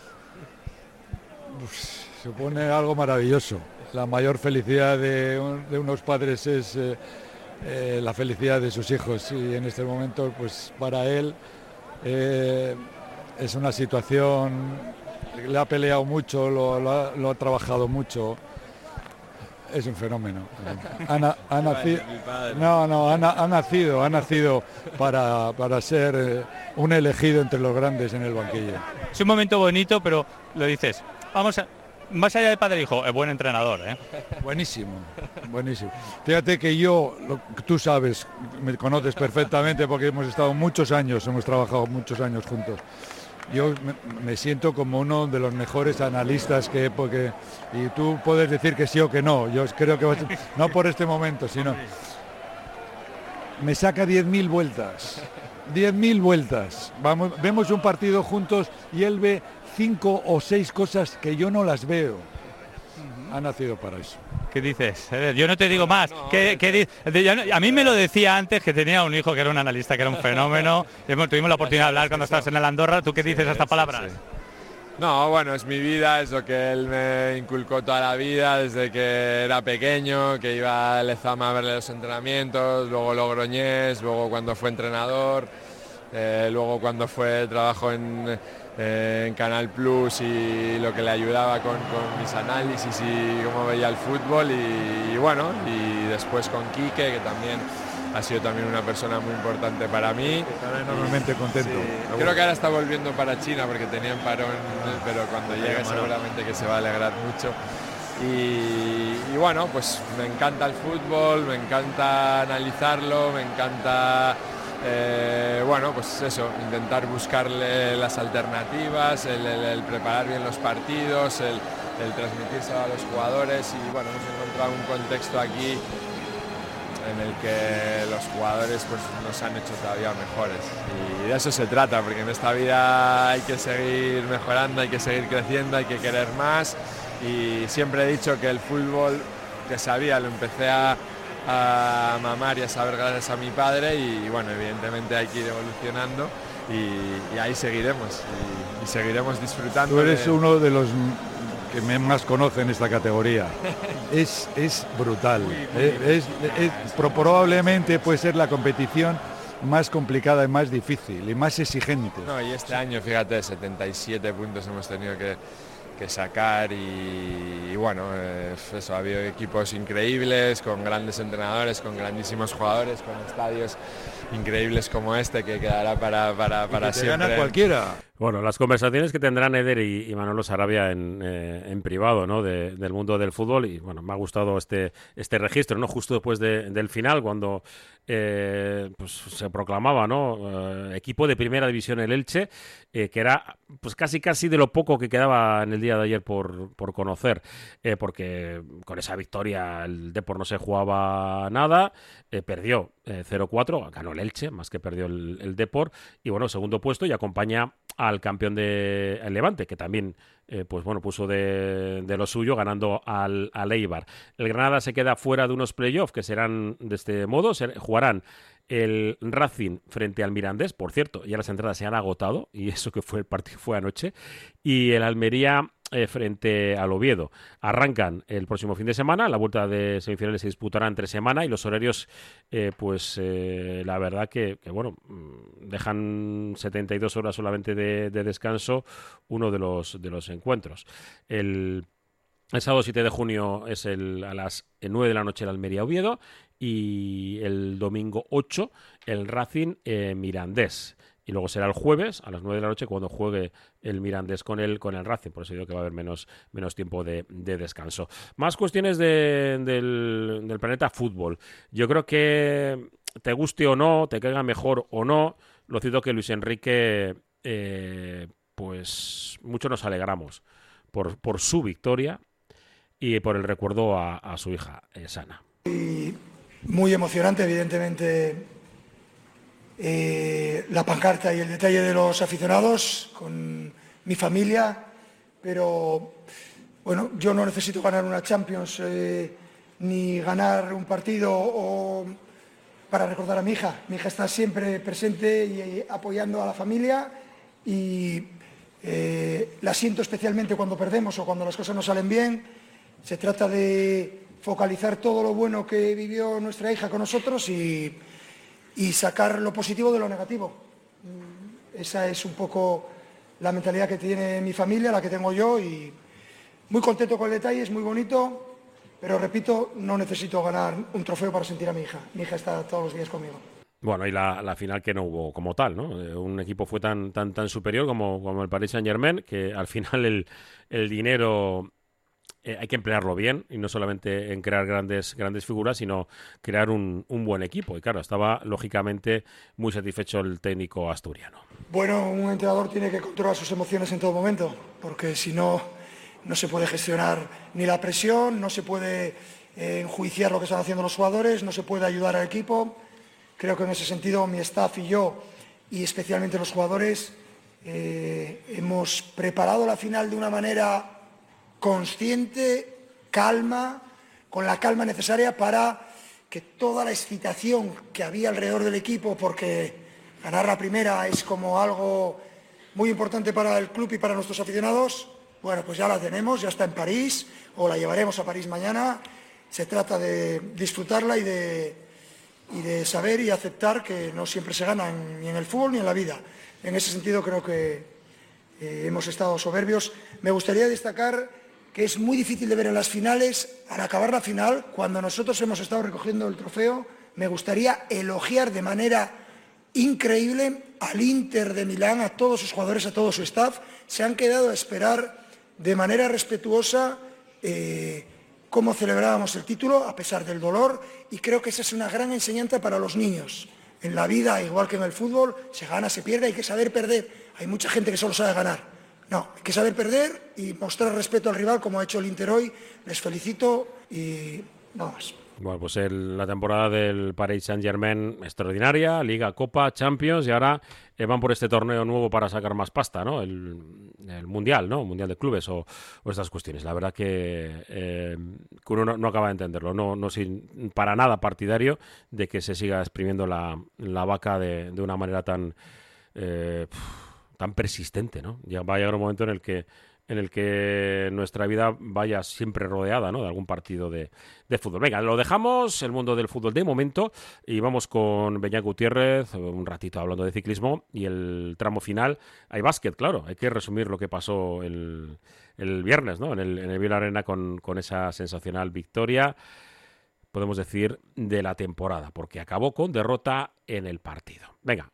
Speaker 11: Pues, supone algo maravilloso. La mayor felicidad de, un, de unos padres es eh, eh, la felicidad de sus hijos y en este momento pues para él eh, es una situación, le ha peleado mucho, lo, lo, ha, lo ha trabajado mucho, es un fenómeno. Ha, na, ha nacido, no, no, ha, ha nacido, ha nacido para, para ser eh, un elegido entre los grandes en el banquillo.
Speaker 16: Es un momento bonito, pero lo dices, vamos a... Más allá de padre e hijo, es buen entrenador, ¿eh?
Speaker 11: Buenísimo, buenísimo. Fíjate que yo, lo, tú sabes, me conoces perfectamente porque hemos estado muchos años, hemos trabajado muchos años juntos. Yo me, me siento como uno de los mejores analistas que, porque, y tú puedes decir que sí o que no, yo creo que va a ser, no por este momento, sino me saca diez mil vueltas, diez mil vueltas. Vamos, vemos un partido juntos y él ve cinco o seis cosas que yo no las veo. Ha nacido para eso.
Speaker 16: ¿Qué dices? Yo no te digo más. No, ¿Qué, qué di a mí me lo decía antes que tenía un hijo que era un analista, que era un fenómeno. Tuvimos la oportunidad de hablar cuando estabas en el Andorra. ¿Tú qué dices a estas palabras?
Speaker 15: Sí, sí. No, bueno, es mi vida, es lo que él me inculcó toda la vida, desde que era pequeño, que iba a Lezama a verle los entrenamientos, luego Logroñés, luego cuando fue entrenador, eh, luego cuando fue trabajo en... en Canal Plus y lo que le ayudaba con, con mis análisis y cómo veía el fútbol y, y bueno, y después con Quique, que también ha sido también una persona muy importante para mí.
Speaker 11: Estará enormemente contento.
Speaker 15: Sí, creo que ahora está volviendo para China porque tenía en parón, pero cuando llegue seguramente que se va a alegrar mucho. Y, y bueno, pues me encanta el fútbol, me encanta analizarlo, me encanta... Eh, bueno, pues eso, intentar buscarle las alternativas, el, el, el preparar bien los partidos, el, el transmitirse a los jugadores y bueno, hemos encontrado un contexto aquí en el que los jugadores pues nos han hecho todavía mejores y de eso se trata, porque en esta vida hay que seguir mejorando, hay que seguir creciendo, hay que querer más y siempre he dicho que el fútbol que sabía lo empecé a a mamar y a saber gracias a mi padre y bueno, evidentemente hay que ir evolucionando y, y ahí seguiremos y, y seguiremos disfrutando.
Speaker 11: Tú eres
Speaker 15: de...
Speaker 11: uno de los que me más conoce en esta categoría. es, es brutal. Muy, muy es, es, es, probablemente puede ser la competición más complicada y más difícil y más exigente.
Speaker 15: No, y este año, fíjate, setenta y siete puntos hemos tenido que que sacar y, y bueno, eh, eso, ha habido equipos increíbles, con grandes entrenadores, con grandísimos jugadores, con estadios increíbles como este que quedará para, para, para
Speaker 11: y que te
Speaker 15: siempre.
Speaker 11: Gana cualquiera.
Speaker 2: Bueno, las conversaciones que tendrán Eder y, y Manolo Sarabia en, eh, en privado, ¿no? De, del mundo del fútbol y bueno, me ha gustado este este registro, ¿no? Justo después de, del final, cuando eh, pues se proclamaba, ¿no? Eh, equipo de primera división el Elche, eh, que era pues casi casi de lo poco que quedaba en el día de ayer por, por conocer, eh, porque con esa victoria el Depor no se jugaba nada, eh, perdió eh, cero cuatro, ganó el Elche, más que perdió el, el Depor, y bueno, segundo puesto y acompaña al campeón de el Levante, que también eh, pues bueno puso de, de lo suyo ganando al, al Eibar. El Granada se queda fuera de unos playoffs que serán de este modo, se, jugarán el Racing frente al Mirandés, por cierto, ya las entradas se han agotado y eso que fue el partido fue anoche, y el Almería eh, frente al Oviedo. Arrancan el próximo fin de semana, la vuelta de semifinales se disputará entre semana y los horarios eh, pues eh, la verdad que, que bueno, dejan setenta y dos horas solamente de, de descanso uno de los, de los encuentros. El El sábado siete de junio es el, a las nueve de la noche el Almería Oviedo y el domingo ocho el Racing eh, Mirandés. y luego será el jueves a las nueve de la noche cuando juegue el Mirandés con el, con el Racing. Por eso digo que va a haber menos, menos tiempo de, de descanso. Más cuestiones de, del, del planeta fútbol. Yo creo que te guste o no, te caiga mejor o no, lo cierto que Luis Enrique, eh, pues mucho nos alegramos por, por su victoria y por el recuerdo a, a su hija, eh, Sana.
Speaker 17: Y muy emocionante, evidentemente, eh, la pancarta y el detalle de los aficionados con mi familia, pero bueno, yo no necesito ganar una Champions eh, ni ganar un partido o, para recordar a mi hija. Mi hija está siempre presente y eh, apoyando a la familia y eh, la siento especialmente cuando perdemos o cuando las cosas no salen bien. Se trata de focalizar todo lo bueno que vivió nuestra hija con nosotros y, y sacar lo positivo de lo negativo. Esa es un poco la mentalidad que tiene mi familia, la que tengo yo, y muy contento con el detalle, es muy bonito, pero repito, no necesito ganar un trofeo para sentir a mi hija. Mi hija está todos los días conmigo.
Speaker 2: Bueno, y la, la final que no hubo como tal, ¿no? Un equipo fue tan tan tan superior como, como el Paris Saint-Germain, que al final el, el dinero... Eh, hay que emplearlo bien y no solamente en crear grandes grandes figuras, sino crear un, un buen equipo. Y claro, estaba lógicamente muy satisfecho el técnico asturiano.
Speaker 17: Bueno, un entrenador tiene que controlar sus emociones en todo momento, porque si no, no se puede gestionar ni la presión, no se puede eh, enjuiciar lo que están haciendo los jugadores, no se puede ayudar al equipo. Creo que en ese sentido mi staff y yo, y especialmente los jugadores, eh, hemos preparado la final de una manera consciente, calma, con la calma necesaria para que toda la excitación que había alrededor del equipo, porque ganar la primera es como algo muy importante para el club y para nuestros aficionados, bueno, pues ya la tenemos, ya está en París, o la llevaremos a París mañana. Se trata de disfrutarla y de, y de saber y aceptar que no siempre se gana en, ni en el fútbol ni en la vida. En ese sentido creo que eh, hemos estado soberbios. Me gustaría destacar que es muy difícil de ver en las finales, al acabar la final, cuando nosotros hemos estado recogiendo el trofeo, me gustaría elogiar de manera increíble al Inter de Milán, a todos sus jugadores, a todo su staff. Se han quedado a esperar de manera respetuosa eh, cómo celebrábamos el título, a pesar del dolor, y creo que esa es una gran enseñanza para los niños. En la vida, igual que en el fútbol, se gana, se pierde, hay que saber perder. Hay mucha gente que solo sabe ganar. No, hay que saber perder y mostrar respeto al rival, como ha hecho el Inter hoy. Les felicito y nada más.
Speaker 2: Bueno, pues el, la temporada del Paris Saint-Germain extraordinaria, Liga, Copa, Champions, y ahora eh, van por este torneo nuevo para sacar más pasta, ¿no? El, el Mundial, ¿no? Mundial de Clubes o, o estas cuestiones. La verdad que, eh, que uno no, no acaba de entenderlo. No, no sin, para nada partidario de que se siga exprimiendo la, la vaca de, de una manera tan... Eh, tan persistente, ¿no? Ya va a llegar un momento en el que en el que nuestra vida vaya siempre rodeada, ¿no?, de algún partido de, de fútbol. Venga, lo dejamos, el mundo del fútbol de momento, y vamos con Beñat Gutiérrez, un ratito hablando de ciclismo, y el tramo final. Hay básquet, claro, hay que resumir lo que pasó el, el viernes, ¿no?, en el, en el Vila Arena con, con esa sensacional victoria, podemos decir, de la temporada, porque acabó con derrota en el partido. Venga,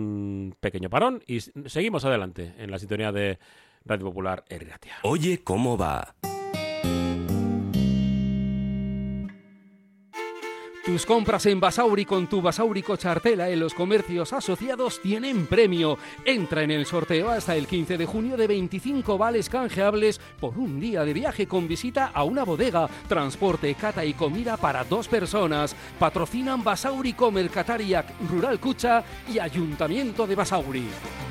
Speaker 2: un pequeño parón y seguimos adelante en la sintonía de Radio Popular Herri Ratia.
Speaker 1: Oye, ¿cómo va?
Speaker 3: Tus compras en Basauri con tu Basauri Cochartela en los comercios asociados tienen premio. Entra en el sorteo hasta el quince de junio de veinticinco vales canjeables por un día de viaje con visita a una bodega, transporte, cata y comida para dos personas. Patrocinan Basauri Comer Catariac, Rural Cucha y Ayuntamiento de Basauri.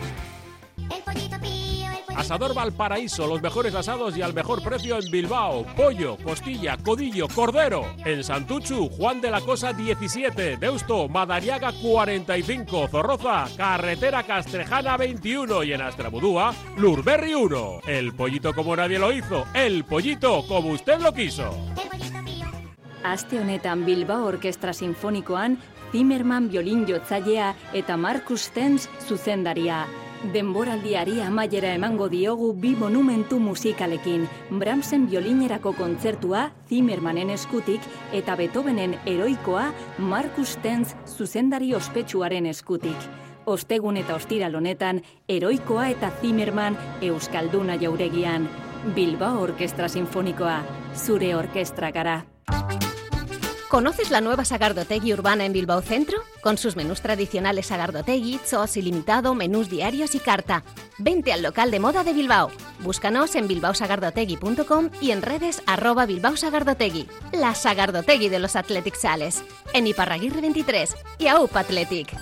Speaker 2: Asador Valparaíso, los mejores asados y al mejor precio en Bilbao. Pollo, costilla, codillo, cordero. En Santuchu, Juan de la Cosa diecisiete. Deusto, Madariaga cuarenta y cinco. Zorroza, Carretera Castrejana veintiuno. Y en Astrabudúa, Lurberri uno. El pollito como nadie lo hizo. El pollito como usted lo quiso.
Speaker 18: Aste honetan Bilbao Orkestra Sinfonikoan Zimmerman violin jotzailea eta Markus Stenz zuzendaria. Denboraldiari amaiera emango diogu bi monumentu musikalekin. Brahmsen violinerako kontzertua Zimmermanen eskutik eta Beethovenen heroikoa Markus Stenz zuzendari ospetsuaren eskutik. Ostegun eta ostiral honetan, Heroikoa eta Zimmerman Euskalduna jauregian. Bilbao Orkestra Sinfonikoa, zure orkestra gara.
Speaker 19: ¿Conoces la nueva Sagardotegui Urbana en Bilbao Centro? Con sus menús tradicionales Sagardotegui, Zoos ilimitado, menús diarios y carta. Vente al local de moda de Bilbao. Búscanos en bilbao sagardotegui punto com y en redes arroba Bilbao Sagardotegui. La Sagardotegui de los Athletic Sales. En Iparraguirre veintitrés y A U P Athletic.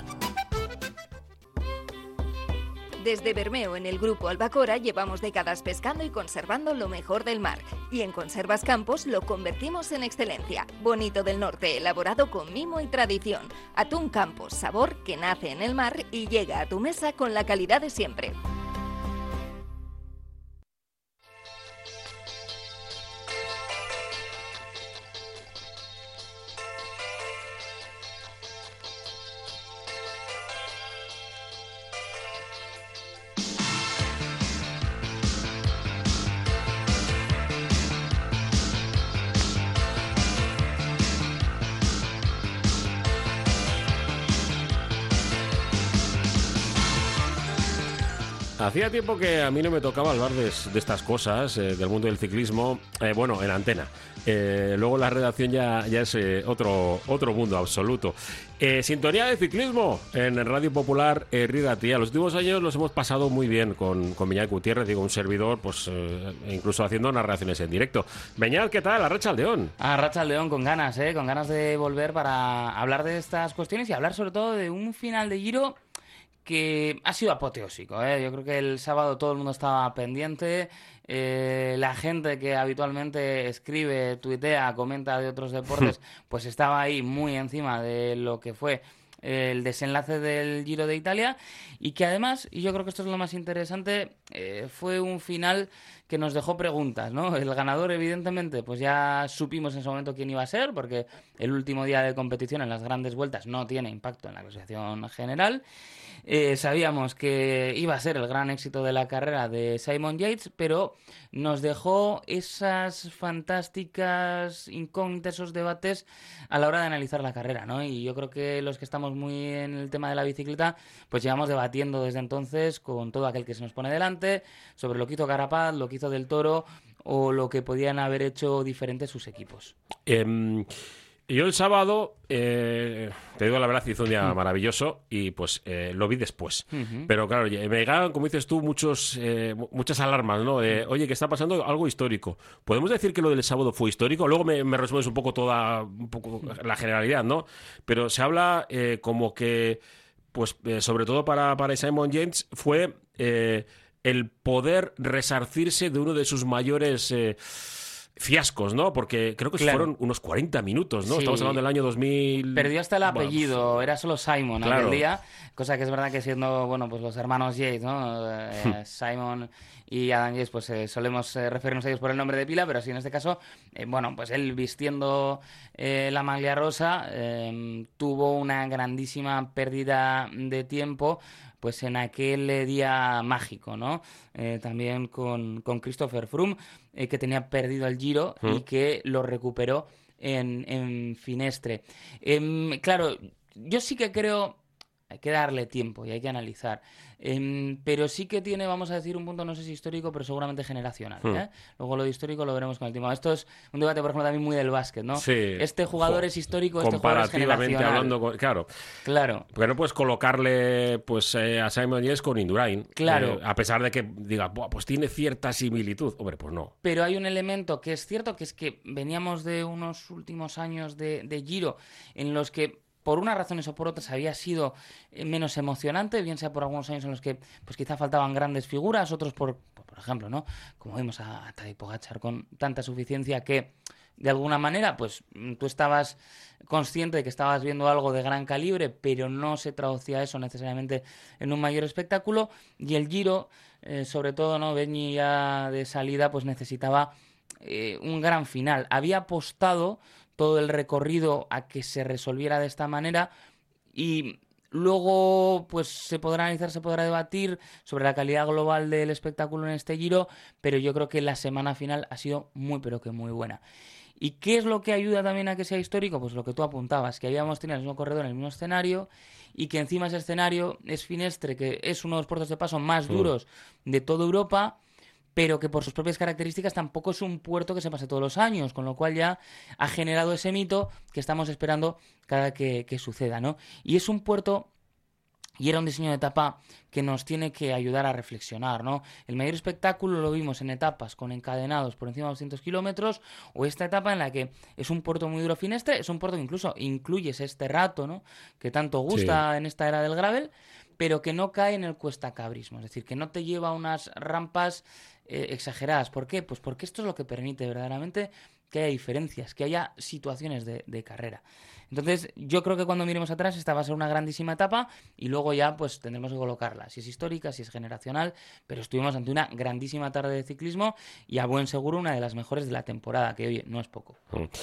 Speaker 14: Desde Bermeo, en el Grupo Albacora, llevamos décadas pescando y conservando lo mejor del mar. Y en Conservas Campos lo convertimos en excelencia. Bonito del Norte, elaborado con mimo y tradición. Atún Campos, sabor que nace en el mar y llega a tu mesa con la calidad de siempre.
Speaker 2: Hacía tiempo que a mí no me tocaba hablar de, de estas cosas, eh, del mundo del ciclismo, eh, bueno, en antena. Eh, luego la redacción ya, ya es eh, otro, otro mundo absoluto. Eh, sintonía de ciclismo en Radio Popular eh, Riratía. Los últimos años los hemos pasado muy bien con, con Beñat Gutiérrez, digo, un servidor, pues eh, incluso haciendo narraciones en directo. Beñat, ¿qué tal? Arratsaldeon.
Speaker 20: Arratsaldeon, con ganas, ¿eh? Con ganas de volver para hablar de estas cuestiones y hablar sobre todo de un final de Giro que ha sido apoteósico, ¿eh? Yo creo que el sábado todo el mundo estaba pendiente, eh, la gente que habitualmente escribe, tuitea, comenta de otros deportes, pues estaba ahí muy encima de lo que fue el desenlace del Giro de Italia y que además, y yo creo que esto es lo más interesante, eh, fue un final que nos dejó preguntas, ¿no? El ganador, evidentemente, pues ya supimos en ese momento quién iba a ser, porque el último día de competición en las grandes vueltas no tiene impacto en la clasificación general. Eh, sabíamos que iba a ser el gran éxito de la carrera de Simon Yates, pero nos dejó esas fantásticas incógnitas, esos debates a la hora de analizar la carrera, ¿no? Y yo creo que los que estamos muy en el tema de la bicicleta, pues llevamos debatiendo desde entonces con todo aquel que se nos pone delante sobre lo que hizo Carapaz, lo que hizo Del Toro o lo que podían haber hecho diferentes sus equipos.
Speaker 2: Eh... Yo el sábado, eh, te digo la verdad, hizo un día maravilloso y pues eh, lo vi después. Uh-huh. Pero claro, me llegaban, como dices tú, muchos, eh, muchas alarmas, ¿no? Eh, Oye, que está pasando algo histórico. ¿Podemos decir que lo del sábado fue histórico? Luego me, me resumes un poco toda un poco la generalidad, ¿no? Pero se habla eh, como que, pues eh, sobre todo para, para Simon Yates, fue eh, el poder resarcirse de uno de sus mayores... Eh, fiascos, ¿no? Porque creo que claro. fueron unos cuarenta minutos, ¿no? Sí. Estamos hablando del año dos mil...
Speaker 20: Perdió hasta el apellido, bueno, era solo Simon
Speaker 2: claro.
Speaker 20: aquel día, cosa que es verdad que siendo, bueno, pues los hermanos Yates, ¿no? Eh, Simon y Adam Yates, pues eh, solemos eh, referirnos a ellos por el nombre de pila, pero sí en este caso, eh, bueno, pues él vistiendo eh, la maglia rosa eh, tuvo una grandísima pérdida de tiempo pues en aquel día mágico, ¿no? Eh, también con, con Christopher Froome, eh, que tenía perdido el Giro ¿Mm? y que lo recuperó en, en Finestre. Eh, claro, yo sí que creo... Hay que darle tiempo y hay que analizar. Eh, pero sí que tiene, vamos a decir, un punto, no sé si histórico, pero seguramente generacional. ¿eh? Hmm. Luego lo de histórico lo veremos con el tiempo. Esto es un debate, por ejemplo, también muy del básquet, ¿no?
Speaker 2: Sí.
Speaker 20: Este jugador es histórico, este jugador es generacional.
Speaker 2: Hablando con, claro.
Speaker 20: Claro.
Speaker 2: Porque no puedes colocarle pues eh, a Simon Yates con Indurain.
Speaker 20: Claro.
Speaker 2: Eh, a pesar de que diga, pues tiene cierta similitud. Hombre, pues no.
Speaker 20: Pero hay un elemento que es cierto, que es que veníamos de unos últimos años de, de Giro en los que por unas razones o por otras había sido menos emocionante, bien sea por algunos años en los que pues quizá faltaban grandes figuras, otros por, por, por ejemplo, ¿no? Como vimos a, a Tadej Pogačar con tanta suficiencia que de alguna manera pues tú estabas consciente de que estabas viendo algo de gran calibre, pero no se traducía eso necesariamente en un mayor espectáculo, y el Giro, eh, sobre todo, ¿no? Beni ya de salida pues necesitaba eh, un gran final. Había apostado todo el recorrido a que se resolviera de esta manera y luego pues se podrá analizar, se podrá debatir sobre la calidad global del espectáculo en este Giro, pero yo creo que la semana final ha sido muy pero que muy buena. ¿Y qué es lo que ayuda también a que sea histórico? Pues lo que tú apuntabas, que habíamos tenido el mismo corredor en el mismo escenario y que encima ese escenario es Finestre, que es uno de los puertos de paso más
Speaker 2: Mm.
Speaker 20: duros de toda Europa, pero que por sus propias características tampoco es un puerto que se pase todos los años, con lo cual ya ha generado ese mito que estamos esperando cada que, que suceda, ¿no? Y es un puerto... Y era un diseño de etapa que nos tiene que ayudar a reflexionar, ¿no? El mayor espectáculo lo vimos en etapas con encadenados por encima de doscientos kilómetros, o esta etapa en la que es un puerto muy duro Finestre, es un puerto que incluso incluye este rato, ¿no? Que tanto gusta
Speaker 2: Sí.
Speaker 20: en esta era del gravel, pero que no cae en el cuestacabrismo, es decir, que no te lleva a unas rampas eh, exageradas. ¿Por qué? Pues porque esto es lo que permite verdaderamente que haya diferencias, que haya situaciones de, de carrera. Entonces, yo creo que cuando miremos atrás esta va a ser una grandísima etapa y luego ya pues tendremos que colocarla, si es histórica, si es generacional, pero estuvimos ante una grandísima tarde de ciclismo y a buen seguro una de las mejores de la temporada, que oye, no es poco.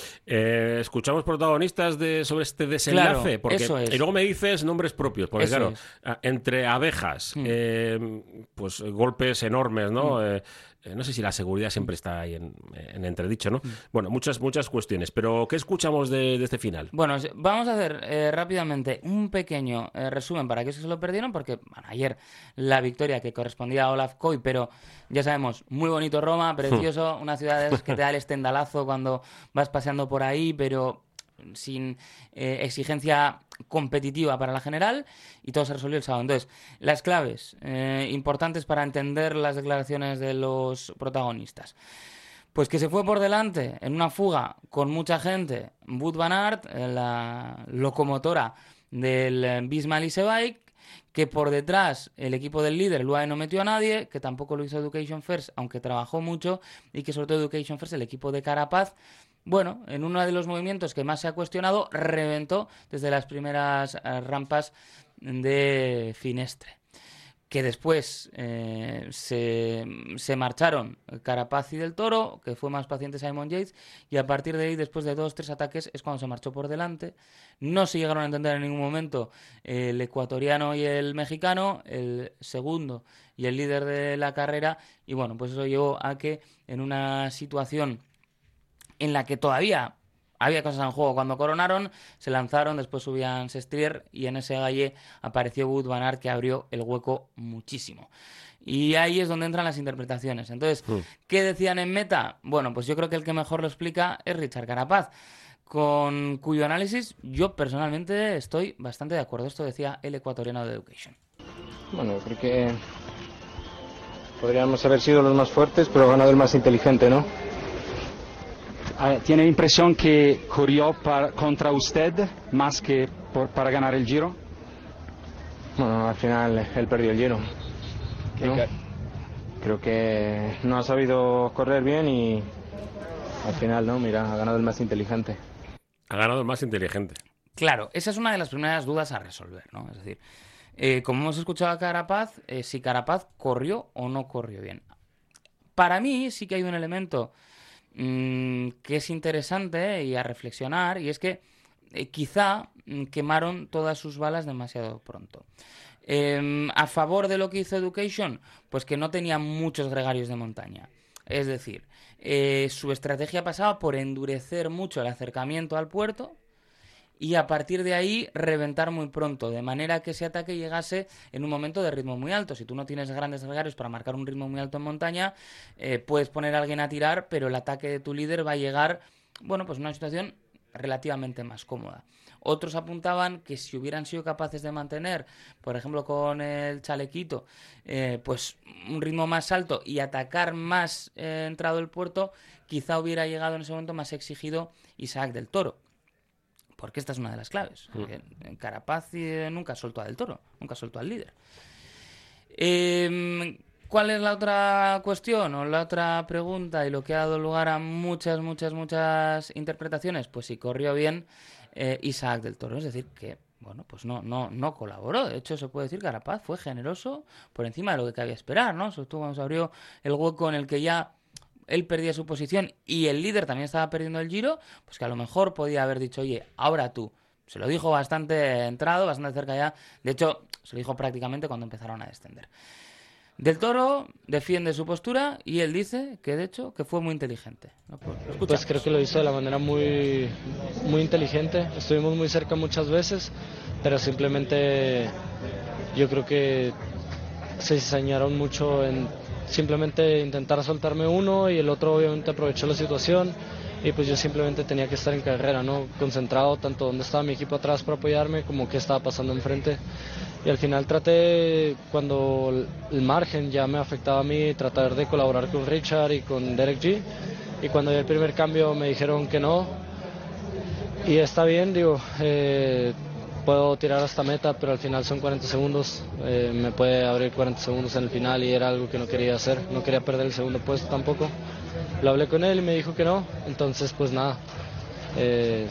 Speaker 2: Eh, escuchamos protagonistas de sobre este desenlace,
Speaker 20: Claro,
Speaker 2: porque
Speaker 20: eso es.
Speaker 2: y luego me dices nombres propios, porque
Speaker 20: Eso
Speaker 2: claro,
Speaker 20: es.
Speaker 2: a- entre abejas, eh, pues golpes enormes, ¿no?
Speaker 20: Mm.
Speaker 2: Eh, eh, no sé si la seguridad siempre está ahí en, en entredicho, ¿no? Bueno, muchas muchas cuestiones, pero ¿qué escuchamos de, de este final?
Speaker 20: Bueno, s- vamos a hacer eh, rápidamente un pequeño eh, resumen para que se lo perdieron, porque bueno, ayer la victoria que correspondía a Olaf Koy, pero ya sabemos, muy bonito Roma, precioso, una ciudad es que te da el estendalazo cuando vas paseando por ahí, pero sin eh, exigencia competitiva para la general, y todo se resolvió el sábado. Entonces, las claves eh, importantes para entender las declaraciones de los protagonistas. Pues que se fue por delante en una fuga con mucha gente Wout van Aert, eh, la locomotora del eh, Bisma Elise Bike, que por detrás el equipo del líder, el U A E, no metió a nadie, que tampoco lo hizo Education First, aunque trabajó mucho, y que sobre todo Education First, el equipo de Carapaz, bueno, en uno de los movimientos que más se ha cuestionado, reventó desde las primeras eh, rampas de Finestre. Que después eh, se, se marcharon Carapaz y Del Toro, que fue más paciente Simon Yates, y a partir de ahí, después de dos tres ataques, es cuando se marchó por delante. No se llegaron a entender en ningún momento eh, el ecuatoriano y el mexicano, el segundo y el líder de la carrera, y bueno, pues eso llevó a que en una situación en la que todavía había cosas en juego cuando coronaron, se lanzaron, después subían Sestrier y en ese galle apareció Wout van Aert, que abrió el hueco muchísimo. Y ahí es donde entran las interpretaciones. Entonces,
Speaker 2: Mm.
Speaker 20: ¿qué decían en meta? Bueno, pues yo creo que el que mejor lo explica es Richard Carapaz, con cuyo análisis yo personalmente estoy bastante de acuerdo. Esto decía el ecuatoriano de Education.
Speaker 21: Bueno, creo que podríamos haber sido los más fuertes, pero ha ganado el más inteligente, ¿no?
Speaker 22: Eh, ¿Tiene la impresión que corrió para- contra usted más que por- para ganar el Giro?
Speaker 21: Bueno, al final él perdió el Giro, ¿no? Creo que no ha sabido correr bien y al final, ¿no? Mira, ha ganado el más inteligente.
Speaker 2: Ha ganado el más inteligente.
Speaker 20: Claro, esa es una de las primeras dudas a resolver, ¿no? Es decir, eh, como hemos escuchado a Carapaz, eh, si Carapaz corrió o no corrió bien. Para mí sí que hay un elemento mm, que es interesante y a reflexionar, y es que eh, quizá mm, quemaron todas sus balas demasiado pronto. Eh, a favor de lo que hizo Education, pues que no tenía muchos gregarios de montaña. Es decir, eh, su estrategia pasaba por endurecer mucho el acercamiento al puerto y a partir de ahí reventar muy pronto, de manera que ese ataque llegase en un momento de ritmo muy alto. Si tú no tienes grandes gregarios para marcar un ritmo muy alto en montaña, eh, puedes poner a alguien a tirar, pero el ataque de tu líder va a llegar, bueno, pues en una situación relativamente más cómoda. Otros apuntaban que si hubieran sido capaces de mantener, por ejemplo con el chalequito, eh, pues un ritmo más alto y atacar más eh, entrado el puerto, quizá hubiera llegado en ese momento más exigido Isaac Del Toro. Porque esta es una de las claves. Porque Carapaz eh, nunca soltó a Del Toro, nunca soltó al líder. Eh, ¿Cuál es la otra cuestión o la otra pregunta y lo que ha dado lugar a muchas, muchas, muchas interpretaciones? Pues si corrió bien eh, Isaac Del Toro. Es decir, que bueno, pues no, no, no colaboró. De hecho, se puede decir que Carapaz fue generoso por encima de lo que cabía esperar, ¿no? Sobre todo cuando se abrió el hueco en el que ya él perdía su posición y el líder también estaba perdiendo el Giro, pues que a lo mejor podía haber dicho, oye, ahora tú. Se lo dijo bastante entrado, bastante cerca ya. De hecho, se lo dijo prácticamente cuando empezaron a descender. Del Toro defiende su postura y él dice que, de hecho, que fue muy inteligente. ¿No? Pues,
Speaker 21: pues creo que lo hizo de la manera muy, muy inteligente. Estuvimos muy cerca muchas veces, pero simplemente yo creo que se diseñaron mucho en simplemente intentar soltarme uno y el otro obviamente aprovechó la situación y pues yo simplemente tenía que estar en carrera, ¿no? Concentrado tanto donde estaba mi equipo atrás para apoyarme como qué estaba pasando enfrente. Y al final traté, cuando el margen ya me afectaba a mí, tratar de colaborar con Richard y con Derek G. Y cuando ya el primer cambio me dijeron que no. Y está bien, digo, eh, puedo tirar hasta meta, pero al final son cuarenta segundos. Eh, me puede abrir cuarenta segundos en el final y era algo que no quería hacer. No quería perder el segundo puesto tampoco. Lo hablé con él y me dijo que no. Entonces, pues nada. Eh,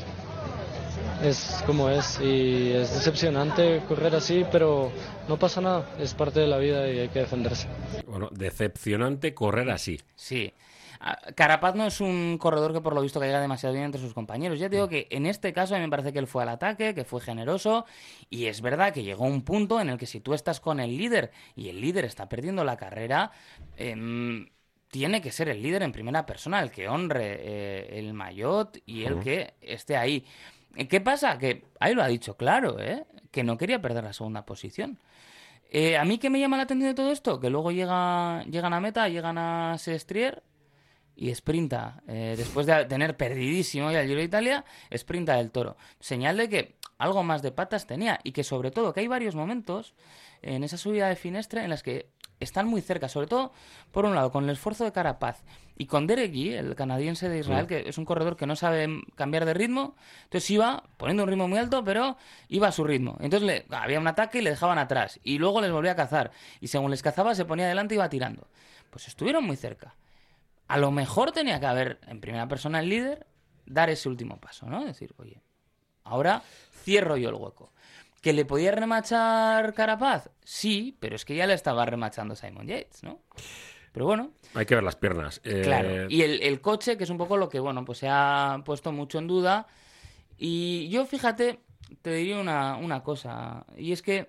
Speaker 21: Es como es y es decepcionante correr así, pero no pasa nada, es parte de la vida y hay que defenderse.
Speaker 2: Bueno, decepcionante correr así.
Speaker 20: Sí. Carapaz no es un corredor que por lo visto caiga demasiado bien entre sus compañeros. Ya te digo que en este caso a mí me parece que él fue al ataque, que fue generoso y es verdad que llegó un punto en el que si tú estás con el líder y el líder está perdiendo la carrera, eh, tiene que ser el líder en primera persona, el que honre eh, el maillot y el que esté ahí. ¿Qué pasa? Que ahí lo ha dicho claro, ¿eh? Que no quería perder la segunda posición. Eh, ¿A mí qué me llama la atención de todo esto? Que luego llega, llegan a meta, llegan a Sestriere y sprinta. Eh, después de tener perdidísimo ya el Giro de Italia, sprinta del Toro. Señal de que algo más de patas tenía y que sobre todo que hay varios momentos en esa subida de Finestre en las que están muy cerca, sobre todo, por un lado, con el esfuerzo de Carapaz y con Derek G, el canadiense de Israel, sí, que es un corredor que no sabe cambiar de ritmo, entonces iba poniendo un ritmo muy alto, pero iba a su ritmo. Entonces le, había un ataque y le dejaban atrás, y luego les volvía a cazar, y según les cazaba se ponía adelante y iba tirando. Pues estuvieron muy cerca. A lo mejor tenía que haber, en primera persona, el líder, dar ese último paso, ¿no? Decir, oye, ahora cierro yo el hueco. ¿Que le podía remachar Carapaz? Sí, pero es que ya le estaba remachando Simon Yates, ¿no? Pero bueno.
Speaker 2: Hay que ver las piernas. Eh...
Speaker 20: Claro. Y el, el coche, que es un poco lo que, bueno, pues se ha puesto mucho en duda. Y yo, fíjate, te diría una, una cosa. Y es que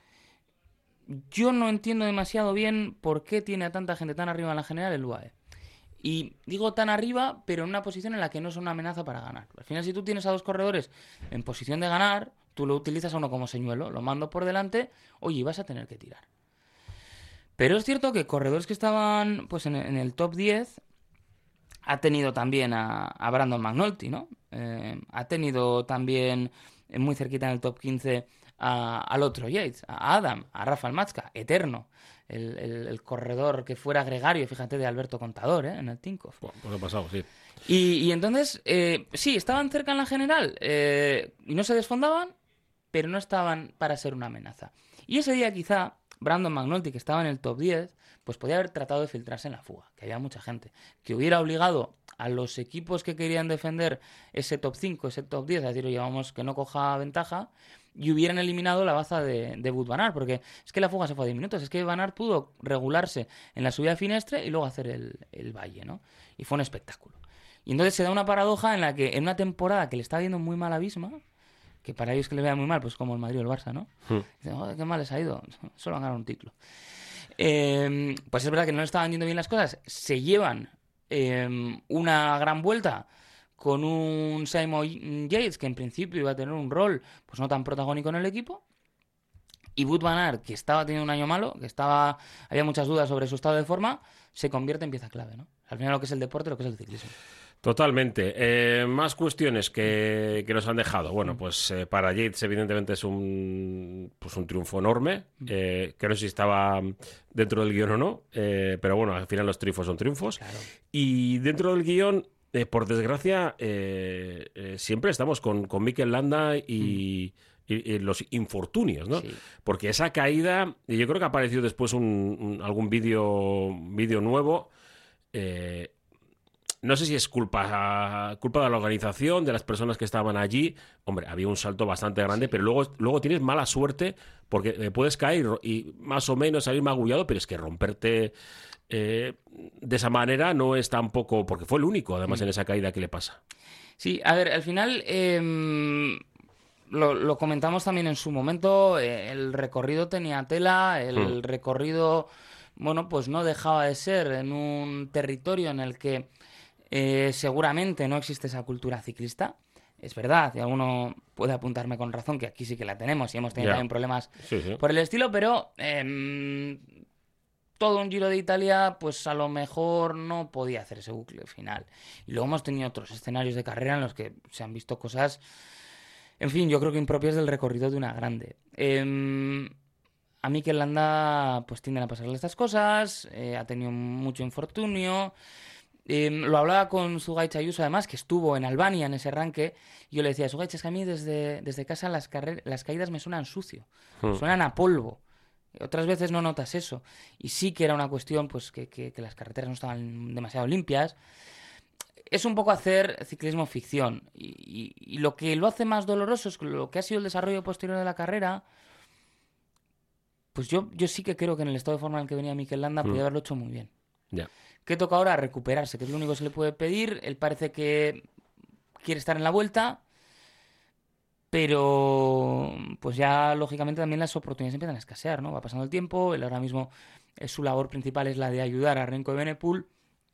Speaker 20: yo no entiendo demasiado bien por qué tiene a tanta gente tan arriba en la general el U A E. Y digo tan arriba, pero en una posición en la que no es una amenaza para ganar. Al final, si tú tienes a dos corredores en posición de ganar, tú lo utilizas a uno como señuelo, lo mando por delante, oye, vas a tener que tirar. Pero es cierto que corredores que estaban pues en, en el top diez, ha tenido también a, a Brandon McNulty, ¿no? Eh, ha tenido también eh, muy cerquita en el top quince a, al otro Yates, a Adam, a Rafael Majka, eterno. El, el, el corredor que fuera gregario, fíjate, de Alberto Contador, ¿eh? En el Tinkoff.
Speaker 2: Bueno, pues ha pasado, sí.
Speaker 20: Y, y entonces, eh, sí, estaban cerca en la general eh, y no se desfondaban, pero no estaban para ser una amenaza. Y ese día quizá Brandon McNulty, que estaba en el top diez, pues podía haber tratado de filtrarse en la fuga, que había mucha gente, que hubiera obligado a los equipos que querían defender ese top cinco, ese top diez, a decir, oye, vamos, que no coja ventaja, y hubieran eliminado la baza de, de Wout van Aert, porque es que la fuga se fue a diez minutos, es que Van Aert pudo regularse en la subida de Finestre y luego hacer el, el valle, ¿no? Y fue un espectáculo. Y entonces se da una paradoja en la que en una temporada que le está viendo muy mal a Visma, que para ellos que le vea muy mal, pues como el Madrid o el Barça, ¿no? Hmm. Dicen, joder, qué mal les ha ido, solo han ganado un título. Eh, pues es verdad que no le estaban yendo bien las cosas, se llevan eh, una gran vuelta con un Simon Yates que en principio iba a tener un rol pues no tan protagónico en el equipo, y Wout van Aert, que estaba teniendo un año malo, que estaba había muchas dudas sobre su estado de forma, se convierte en pieza clave, ¿no? Al final lo que es el deporte, lo que es el ciclismo.
Speaker 2: Totalmente. Eh, más cuestiones que, que nos han dejado. Bueno, pues eh, para Yates evidentemente es un pues un triunfo enorme, eh, que no sé si estaba dentro del guión o no, eh, pero bueno, al final los triunfos son triunfos. Claro. Y dentro del guión, eh, por desgracia, eh, eh, siempre estamos con, con Mikel Landa y... Mm. Y, y los infortunios, ¿no? Sí. Porque esa caída, y yo creo que ha aparecido después un, un, algún vídeo vídeo nuevo, eh, no sé si es culpa culpa de la organización, de las personas que estaban allí. Hombre, había un salto bastante grande, sí. Pero luego, luego tienes mala suerte porque puedes caer y más o menos salir magullado, pero es que romperte eh, de esa manera no es tampoco... Porque fue el único, además, sí. En esa caída que le pasa.
Speaker 20: Sí, a ver, al final... Eh... Lo, lo comentamos también en su momento, eh, el recorrido tenía tela, el mm. recorrido bueno, pues no dejaba de ser en un territorio en el que eh, seguramente no existe esa cultura ciclista. Es verdad, y alguno puede apuntarme con razón que aquí sí que la tenemos y hemos tenido yeah. también problemas
Speaker 2: sí, sí.
Speaker 20: por el estilo, pero eh, todo un Giro de Italia, pues a lo mejor no podía hacer ese bucle final. Y luego hemos tenido otros escenarios de carrera en los que se han visto cosas, en fin, yo creo que impropias del recorrido de una grande. Eh, a Mikel Landa pues tienden a pasarle estas cosas, eh, ha tenido mucho infortunio. Eh, lo hablaba con Zugaiz Ayuso, además, que estuvo en Albania en ese arranque, y yo le decía, Zugaiz, es que a mí desde, desde casa las, carrer- las caídas me suenan sucio, hmm. suenan a polvo. Otras veces no notas eso. Y sí que era una cuestión pues que, que, que las carreteras no estaban demasiado limpias. Es un poco hacer ciclismo ficción. Y, y, y lo que lo hace más doloroso es que lo que ha sido el desarrollo posterior de la carrera, pues yo, yo sí que creo que en el estado de forma en el que venía Mikel Landa hmm. podía haberlo hecho muy bien.
Speaker 2: Ya. Yeah.
Speaker 20: ¿Qué toca ahora? Recuperarse, que es lo único que se le puede pedir. Él parece que quiere estar en la vuelta, pero pues ya lógicamente también las oportunidades empiezan a escasear, ¿no? Va pasando el tiempo, él ahora mismo eh, su labor principal es la de ayudar a Remco Evenepoel.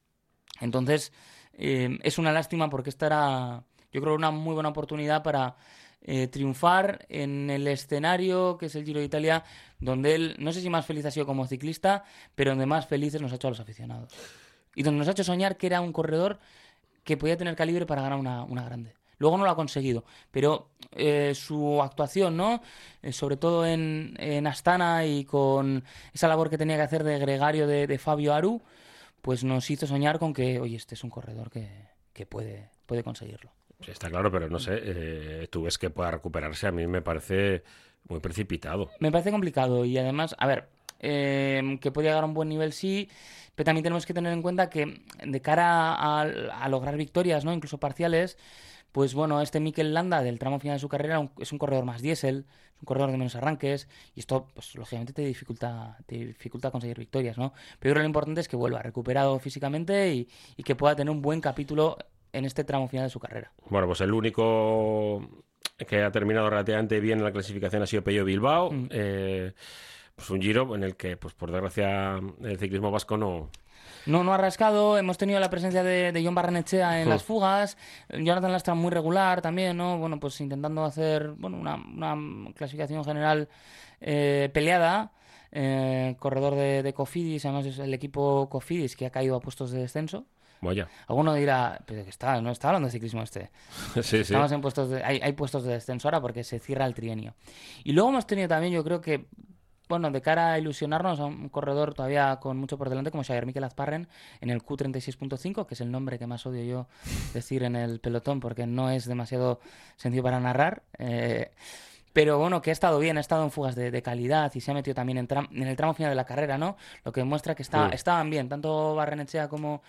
Speaker 20: Entonces eh, es una lástima porque esta era, yo creo, una muy buena oportunidad para eh, triunfar en el escenario que es el Giro de Italia, donde él, no sé si más feliz ha sido como ciclista, pero donde más felices nos ha hecho a los aficionados. Y donde nos ha hecho soñar que era un corredor que podía tener calibre para ganar una, una grande. Luego no lo ha conseguido, pero eh, su actuación, ¿no? Eh, sobre todo en, en Astana y con esa labor que tenía que hacer de gregario de, de Fabio Aru, pues nos hizo soñar con que, oye, este es un corredor que, que puede, puede conseguirlo.
Speaker 2: Sí, está claro, pero no sé, eh, tú ves que pueda recuperarse, a mí me parece muy precipitado.
Speaker 20: Me parece complicado y además, a ver, eh, que puede llegar a un buen nivel sí, pero también tenemos que tener en cuenta que de cara a, a lograr victorias, ¿no? Incluso parciales, pues bueno, este Mikel Landa del tramo final de su carrera un, es un corredor más diésel, es un corredor de menos arranques y esto, pues lógicamente te dificulta, te dificulta conseguir victorias, ¿no? Pero lo importante es que vuelva recuperado físicamente y, y que pueda tener un buen capítulo en este tramo final de su carrera.
Speaker 2: Bueno, pues el único que ha terminado relativamente bien en la clasificación ha sido Pello Bilbao. Mm. Eh, pues un Giro en el que, pues por desgracia, el ciclismo vasco no...
Speaker 20: No, no ha rascado. Hemos tenido la presencia de, de Jon Barrenechea en sí. las fugas. Jonathan Lastra muy regular también, ¿no? Bueno, pues intentando hacer bueno una, una clasificación general eh, peleada. Eh, corredor de, de Cofidis, además es el equipo Cofidis que ha caído a puestos de descenso.
Speaker 2: Vaya.
Speaker 20: Alguno dirá, pero que está, no está hablando de ciclismo este.
Speaker 2: sí,
Speaker 20: Estamos
Speaker 2: sí.
Speaker 20: en puestos de, hay, hay puestos de descenso ahora porque se cierra el trienio. Y luego hemos tenido también, yo creo que, bueno, de cara a ilusionarnos a un corredor todavía con mucho por delante como Xavier Mikel Azparren en el Q treinta y seis punto cinco, que es el nombre que más odio yo decir en el pelotón porque no es demasiado sencillo para narrar. Eh, pero bueno, que ha estado bien, ha estado en fugas de, de calidad y se ha metido también en, tram, en el tramo final de la carrera, ¿no? Lo que demuestra que está, sí. estaban bien, tanto Barrenechea como,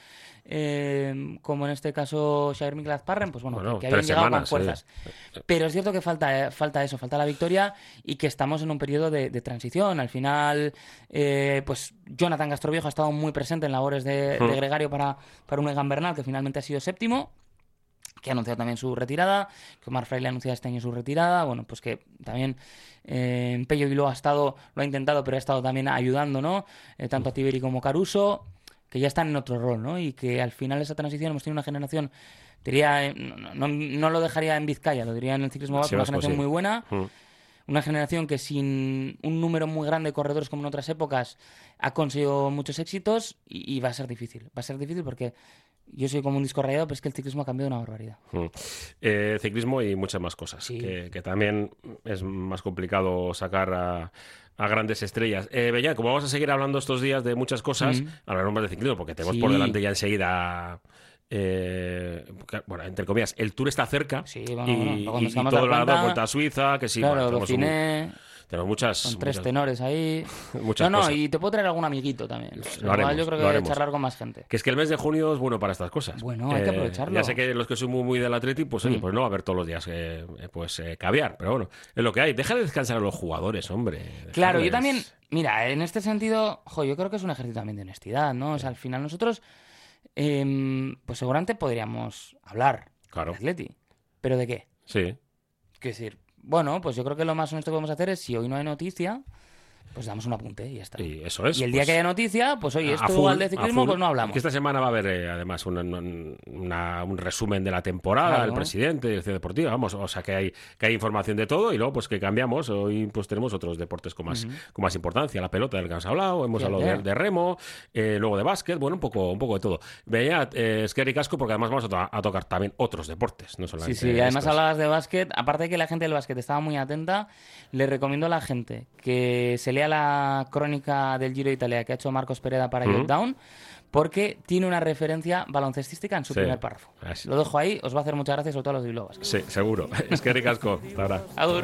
Speaker 20: eh, como en este caso Xavier Mikel Azparren, pues bueno, bueno que, que habían llegado semanas, con fuerzas. Sí. Pero es cierto que falta, eh, falta eso, falta la victoria y que estamos en un periodo de, de transición. Al final, eh, pues Jonathan Castroviejo ha estado muy presente en labores de, mm. de gregario para, para un Egan Bernal, que finalmente ha sido séptimo, que ha anunciado también su retirada, que Omar Fraile ha anunciado este año su retirada, bueno, pues que también eh, Pello Bilbao ha estado, lo ha intentado, pero ha estado también ayudando, ¿no? Eh, tanto a Tiberi como Caruso, que ya están en otro rol, ¿no? Y que al final de esa transición hemos tenido una generación, diría, eh, no, no, no lo dejaría en Vizcaya, lo diría en el ciclismo vasco, sí, una generación sí. muy buena, mm. una generación que sin un número muy grande de corredores como en otras épocas ha conseguido muchos éxitos y, y va a ser difícil, va a ser difícil porque yo soy como un disco rayado, pero es que el ciclismo ha cambiado una barbaridad.
Speaker 2: Mm. Eh, ciclismo y muchas más cosas, sí. que, que también es más complicado sacar a, a grandes estrellas. Eh, Beñat, como vamos a seguir hablando estos días de muchas cosas, mm. hablaremos más de ciclismo, porque tenemos sí. por delante ya enseguida... Eh, bueno, entre comillas, el Tour está cerca
Speaker 20: sí, bueno,
Speaker 2: y,
Speaker 20: bueno,
Speaker 2: y, y todo el lado Vuelta a Suiza, que sí,
Speaker 20: claro,
Speaker 2: bueno,
Speaker 20: Dauphiné,
Speaker 2: un, tenemos muchas...
Speaker 20: Con tres
Speaker 2: muchas,
Speaker 20: tenores ahí.
Speaker 2: Muchas
Speaker 20: no, no,
Speaker 2: cosas.
Speaker 20: Y te puedo traer algún amiguito también.
Speaker 2: Lo haremos,
Speaker 20: yo creo que
Speaker 2: lo
Speaker 20: voy a
Speaker 2: haremos.
Speaker 20: charlar con más gente.
Speaker 2: Que es que el mes de junio es bueno para estas cosas.
Speaker 20: Bueno, hay eh, que aprovecharlo.
Speaker 2: Ya sé que los que son muy, muy del Atleti, pues, oye, mm. pues no va a haber todos los días eh, pues eh, caviar, pero bueno, es lo que hay. Deja de descansar a los jugadores, hombre. Dejarles...
Speaker 20: Claro, yo también, mira, en este sentido, jo, yo creo que es un ejercicio también de honestidad, ¿no? O sea, al final nosotros... Eh, pues seguramente podríamos hablar
Speaker 2: claro.
Speaker 20: de Atleti. ¿Pero de qué?
Speaker 2: Sí.
Speaker 20: Quiero decir, bueno, pues yo creo que lo más honesto que podemos hacer es si hoy no hay noticia, pues damos un apunte y ya está.
Speaker 2: Y eso es.
Speaker 20: Y el día
Speaker 2: pues,
Speaker 20: que haya noticia, pues oye, esto
Speaker 2: full,
Speaker 20: al de ciclismo, pues no hablamos.
Speaker 2: Que esta semana va a haber eh, además una, una, un resumen de la temporada, claro, el presidente, dirección deportiva, vamos, o sea que hay, que hay información de todo y luego pues que cambiamos, hoy pues tenemos otros deportes con más, uh-huh. con más importancia, la pelota del que hemos hablado, hemos yeah, hablado yeah. De, de remo, eh, luego de básquet, bueno, un poco, un poco de todo. Veía, eh, es que ricasco porque además vamos a, to- a tocar también otros deportes, no solamente
Speaker 20: Sí, sí, y además
Speaker 2: estos.
Speaker 20: hablabas de básquet, aparte de que la gente del básquet estaba muy atenta, le recomiendo a la gente que se lea la crónica del Giro de Italia que ha hecho Marcos Pereda para uh-huh. Get Down, porque tiene una referencia baloncestística en su sí. primer párrafo. Así. Lo dejo ahí, os va a hacer muchas gracias, sobre todo a los de Bilbao.
Speaker 2: Sí, seguro. Es que ricasco. Hasta ahora.
Speaker 20: Agur.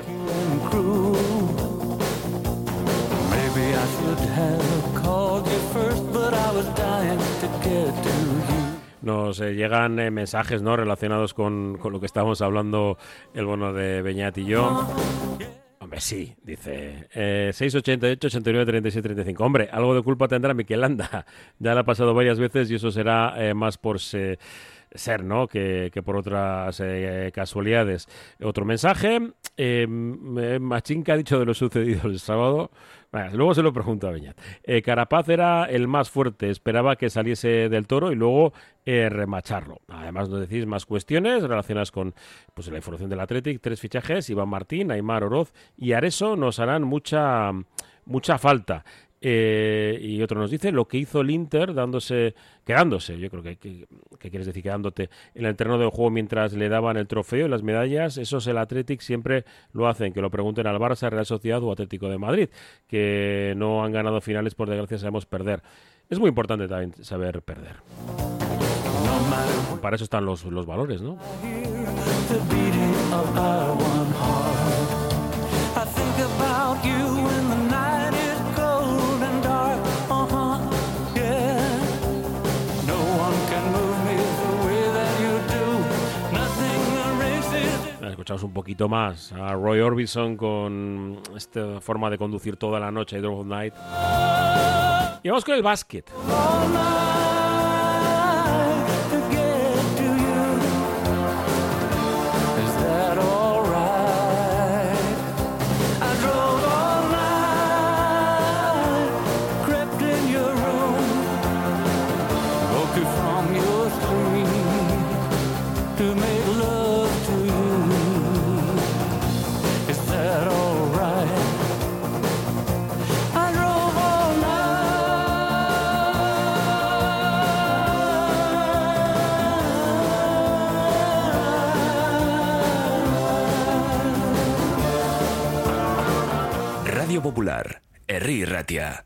Speaker 2: Nos eh, llegan eh, mensajes, ¿no?, relacionados con, con lo que estábamos hablando el bono de Beñat y yo. Hombre, sí, dice eh, seis ochenta y ocho, ochenta y nueve, treinta y siete, treinta y cinco. Hombre, algo de culpa tendrá Mikel Landa. Ya le ha pasado varias veces y eso será eh, más por se, ser, ¿no?, que, que por otras eh, casualidades. Otro mensaje. Eh, Machín, que ha dicho de lo sucedido el sábado. Bueno, luego se lo pregunto a Beñat. Eh, Carapaz era el más fuerte, esperaba que saliese del Toro y luego eh, remacharlo. Además, nos decís más cuestiones relacionadas con pues, la información del Athletic, tres fichajes, Iván Martín, Aimar Oroz y Areso nos harán mucha, mucha falta. Eh, y otro nos dice lo que hizo el Inter dándose, quedándose, yo creo que, que, que quieres decir quedándote en el terreno de juego mientras le daban el trofeo y las medallas. Eso es el Athletic, siempre lo hacen, que lo pregunten al Barça, Real Sociedad o Atlético de Madrid, que no han ganado finales, por desgracia sabemos perder. Es muy importante también saber perder. Para eso están los, los valores, ¿no? Escuchamos un poquito más a Roy Orbison con esta forma de conducir toda la noche, I Drove All Night. Y vamos con el básquet.
Speaker 1: Radio Popular, Herri Ratia.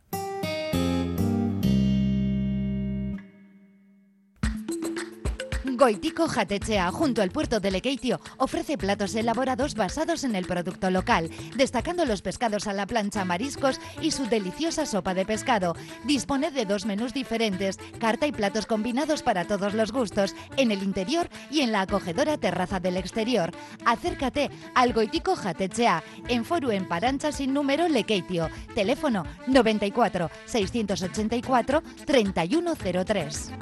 Speaker 4: Goitico Jatetxea, junto al puerto de Lekeitio, ofrece platos elaborados basados en el producto local, destacando los pescados a la plancha, mariscos y su deliciosa sopa de pescado. Dispone de dos menús diferentes, carta y platos combinados para todos los gustos, en el interior y en la acogedora terraza del exterior. Acércate al Goitico Jatetxea, en Foru en Parancha sin número Lekeitio. Teléfono noventa y cuatro, seiscientos ochenta y cuatro, treinta y uno cero tres.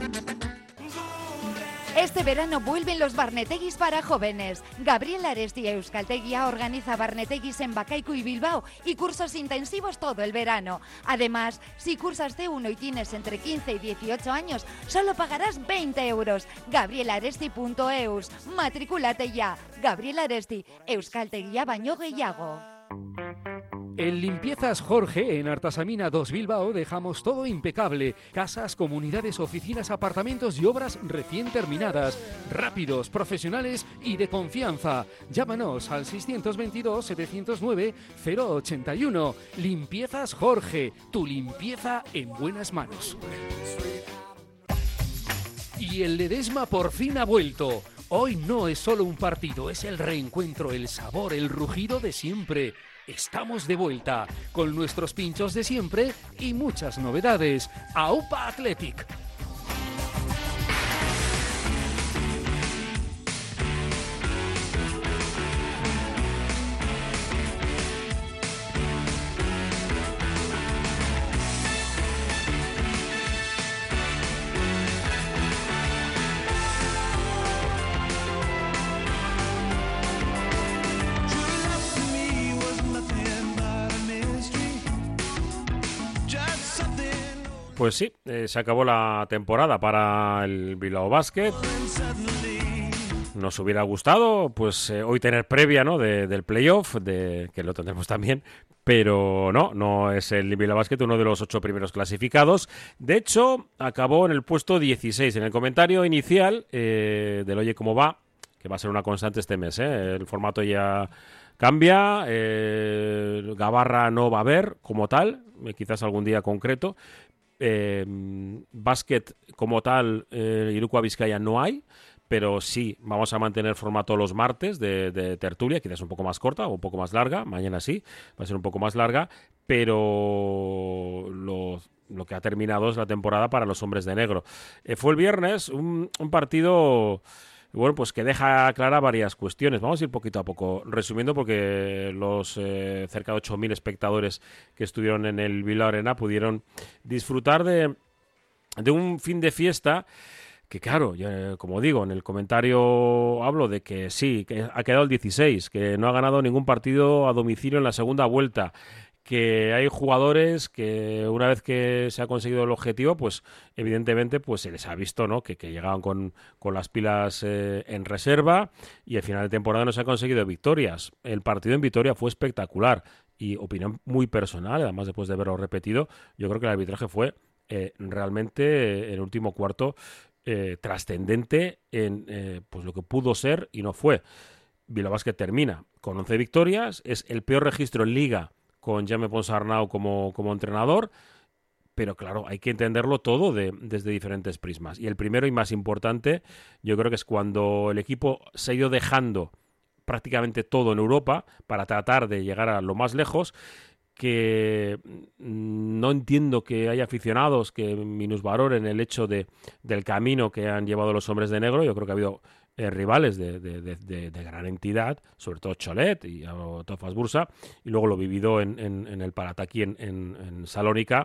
Speaker 4: Este verano vuelven los Barneteguis para jóvenes. Gabriel Aresti y Euskaltegia organiza Barneteguis en Bacaico y Bilbao y cursos intensivos todo el verano. Además, si cursas C uno y tienes entre quince y dieciocho años, solo pagarás veinte euros. gabriel aresti punto eus. Matricúlate ya. Gabriel Aresti, Euskaltegia baino gehiago.
Speaker 3: En Limpiezas Jorge, en Artasamina dos Bilbao, dejamos todo impecable. Casas, comunidades, oficinas, apartamentos y obras recién terminadas. Rápidos, profesionales y de confianza. Llámanos al seiscientos veintidós, setecientos nueve, cero ochenta y uno. Limpiezas Jorge, tu limpieza en buenas manos. Y el Ledesma por fin ha vuelto. Hoy no es solo un partido, es el reencuentro, el sabor, el rugido de siempre. Estamos de vuelta con nuestros pinchos de siempre y muchas novedades. ¡Aupa Athletic!
Speaker 2: Pues sí, eh, se acabó la temporada para el Bilbao Basket. Nos hubiera gustado, pues eh, hoy tener previa, ¿no? de, del playoff, de, que lo tendremos también, pero no, no es el Bilbao Basket uno de los ocho primeros clasificados. De hecho, acabó en el puesto dieciséis. En el comentario inicial eh, del Oye Cómo Va, que va a ser una constante este mes, ¿eh? El formato ya cambia, eh, Gabarra no va a haber como tal, eh, quizás algún día concreto. Eh, básquet como tal, eh, Iruko Vizcaya no hay, pero sí, vamos a mantener formato los martes de, de tertulia, quizás un poco más corta o un poco más larga, mañana sí, va a ser un poco más larga, pero lo, lo que ha terminado es la temporada para los hombres de negro. Eh, fue el viernes un, un partido... Bueno, pues que deja clara varias cuestiones. Vamos a ir poquito a poco resumiendo porque los eh, cerca de ocho mil espectadores que estuvieron en el Bilbao Arena pudieron disfrutar de, de un fin de fiesta que, claro, ya, como digo, en el comentario hablo de que sí, que ha quedado el dieciséis, que no ha ganado ningún partido a domicilio en la segunda vuelta, que hay jugadores que una vez que se ha conseguido el objetivo, pues evidentemente pues se les ha visto, ¿no? que, que llegaban con, con las pilas eh, en reserva y al final de temporada no se ha conseguido victorias. El partido en Vitoria fue espectacular y opinión muy personal, además después de verlo repetido, yo creo que el arbitraje fue eh, realmente eh, el último cuarto eh, trascendente en eh, pues lo que pudo ser y no fue. Bilbao Basket termina con once victorias, es el peor registro en Liga con Jaume Ponsarnau como, como entrenador, pero claro, hay que entenderlo todo de, desde diferentes prismas. Y el primero y más importante, yo creo que es cuando el equipo se ha ido dejando prácticamente todo en Europa para tratar de llegar a lo más lejos, que no entiendo que haya aficionados que minusvaloren el hecho de, del camino que han llevado los hombres de negro. Yo creo que ha habido Eh, rivales de, de, de, de gran entidad, sobre todo Cholet y Tofas Bursa, y luego lo vivido en, en, en el Parataki en, en, en Salónica,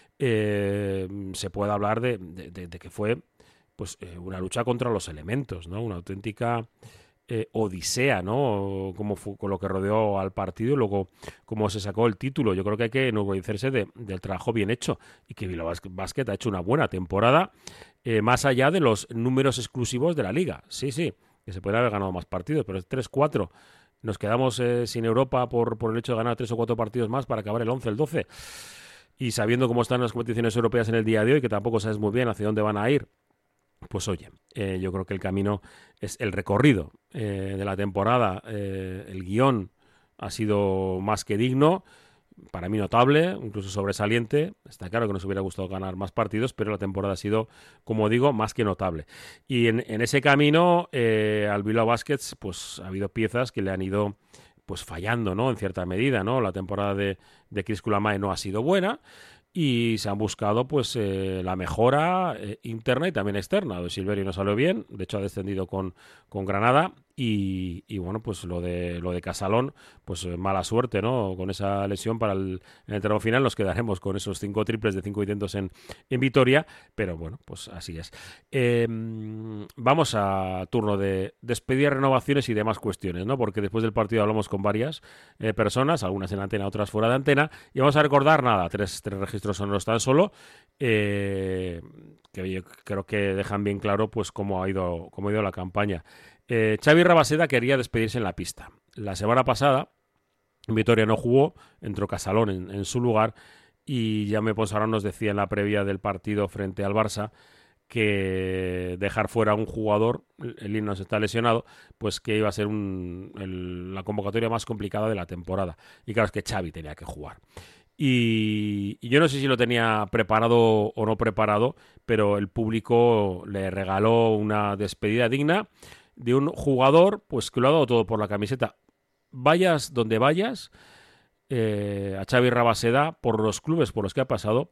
Speaker 2: eh, se puede hablar de, de, de, de que fue pues eh, una lucha contra los elementos, ¿no? Una auténtica eh, odisea, ¿no? Como fue, con lo que rodeó al partido y luego cómo se sacó el título. Yo creo que hay que enorgullecerse de, del trabajo bien hecho y que Bilbao Basket ha hecho una buena temporada. Eh, más allá de los números exclusivos de la Liga. Sí, sí, que se pueden haber ganado más partidos, pero es tres cuatro. Nos quedamos eh, sin Europa por, por el hecho de ganar tres o cuatro partidos más para acabar el once, el doce. Y sabiendo cómo están las competiciones europeas en el día de hoy, que tampoco sabes muy bien hacia dónde van a ir, pues oye, eh, yo creo que el camino es el recorrido eh, de la temporada. Eh, el guión ha sido más que digno. Para mí notable, incluso sobresaliente. Está claro que nos hubiera gustado ganar más partidos, pero la temporada ha sido, como digo, más que notable. Y en, en ese camino, eh, al Bilbao Basket, pues ha habido piezas que le han ido pues fallando, ¿no? En cierta medida, ¿no? La temporada de, de Chris Kulamae no ha sido buena y se han buscado pues eh, la mejora eh, interna y también externa. De Silverio no salió bien, de hecho ha descendido con, con Granada y, y bueno, pues lo de lo de Casalón, pues eh, mala suerte, ¿no? Con esa lesión para el, en el tramo final nos quedaremos con esos cinco triples de cinco intentos en, en Vitoria, pero bueno, pues así es. Eh, vamos a turno de despedir, renovaciones y demás cuestiones, ¿no? Porque después del partido hablamos con varias eh, personas, algunas en antena, otras fuera de antena, y vamos a recordar nada, tres, tres registros sonoros tan solo, eh, que yo creo que dejan bien claro pues cómo ha ido, cómo ha ido la campaña. Eh, Xavi Rabaseda quería despedirse en la pista. La semana pasada Vitoria no jugó, entró Casalón en, en su lugar y Jaume Ponsarnau nos decía en la previa del partido frente al Barça que dejar fuera a un jugador, el Linus está lesionado, pues que iba a ser un, el, la convocatoria más complicada de la temporada. Y claro, es que Xavi tenía que jugar. Y, y yo no sé si lo tenía preparado o no preparado, pero el público le regaló una despedida digna de un jugador pues que lo ha dado todo por la camiseta. Vayas donde vayas, eh, a Xavi Rabaseda, por los clubes por los que ha pasado,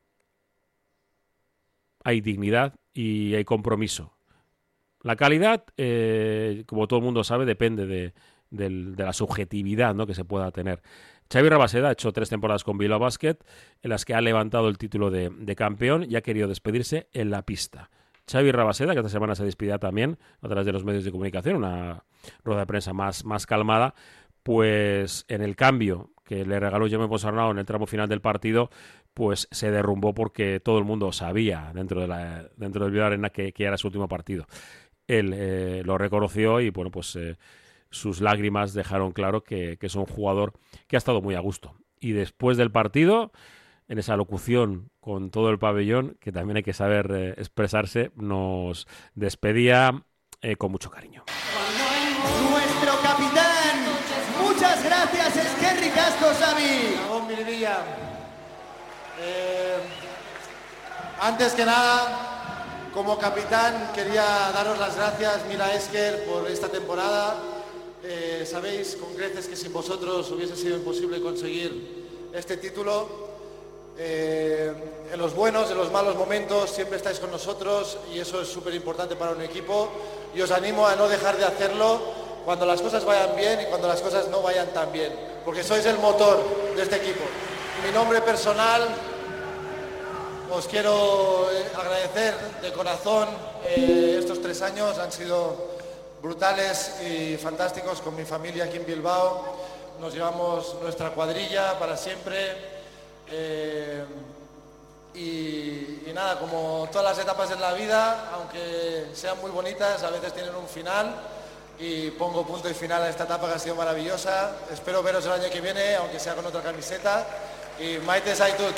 Speaker 2: hay dignidad y hay compromiso. La calidad, eh, como todo el mundo sabe, depende de, de, de la subjetividad, ¿no?, que se pueda tener. Xavi Rabaseda ha hecho tres temporadas con Bilbao Basket en las que ha levantado el título de, de campeón y ha querido despedirse en la pista. Xavi Rabaseda, que esta semana se despedía también a través de los medios de comunicación, una rueda de prensa más, más calmada, pues en el cambio que le regaló Jaume Ponsarnau en el tramo final del partido, pues se derrumbó porque todo el mundo sabía dentro de la dentro del Bilbao Arena que, que era su último partido. Él eh, lo reconoció y bueno, pues eh, sus lágrimas dejaron claro que, que es un jugador que ha estado muy a gusto. Y después del partido, en esa locución con todo el pabellón, que también hay que saber eh, expresarse, nos despedía eh, con mucho cariño.
Speaker 6: Nuestro capitán, muchas gracias, Esquerri Casco, Xavi. Ramón Miribilla. Eh, antes que nada, como capitán, quería daros las gracias, Mila Esker, por esta temporada. Eh, sabéis con creces que sin vosotros hubiese sido imposible conseguir este título. Eh, en los buenos, en los malos momentos, siempre estáis con nosotros y eso es súper importante para un equipo. Y os animo a no dejar de hacerlo cuando las cosas vayan bien y cuando las cosas no vayan tan bien, porque sois el motor de este equipo. En mi nombre personal os quiero agradecer de corazón eh, estos tres años, han sido brutales y fantásticos con mi familia aquí en Bilbao. Nos llevamos nuestra cuadrilla para siempre. Eh, y, y nada, como todas las etapas en la vida, aunque sean muy bonitas, a veces tienen un final y pongo punto y final a esta etapa que ha sido maravillosa. Espero veros el año que viene, aunque sea con otra camiseta, y maite zaitut.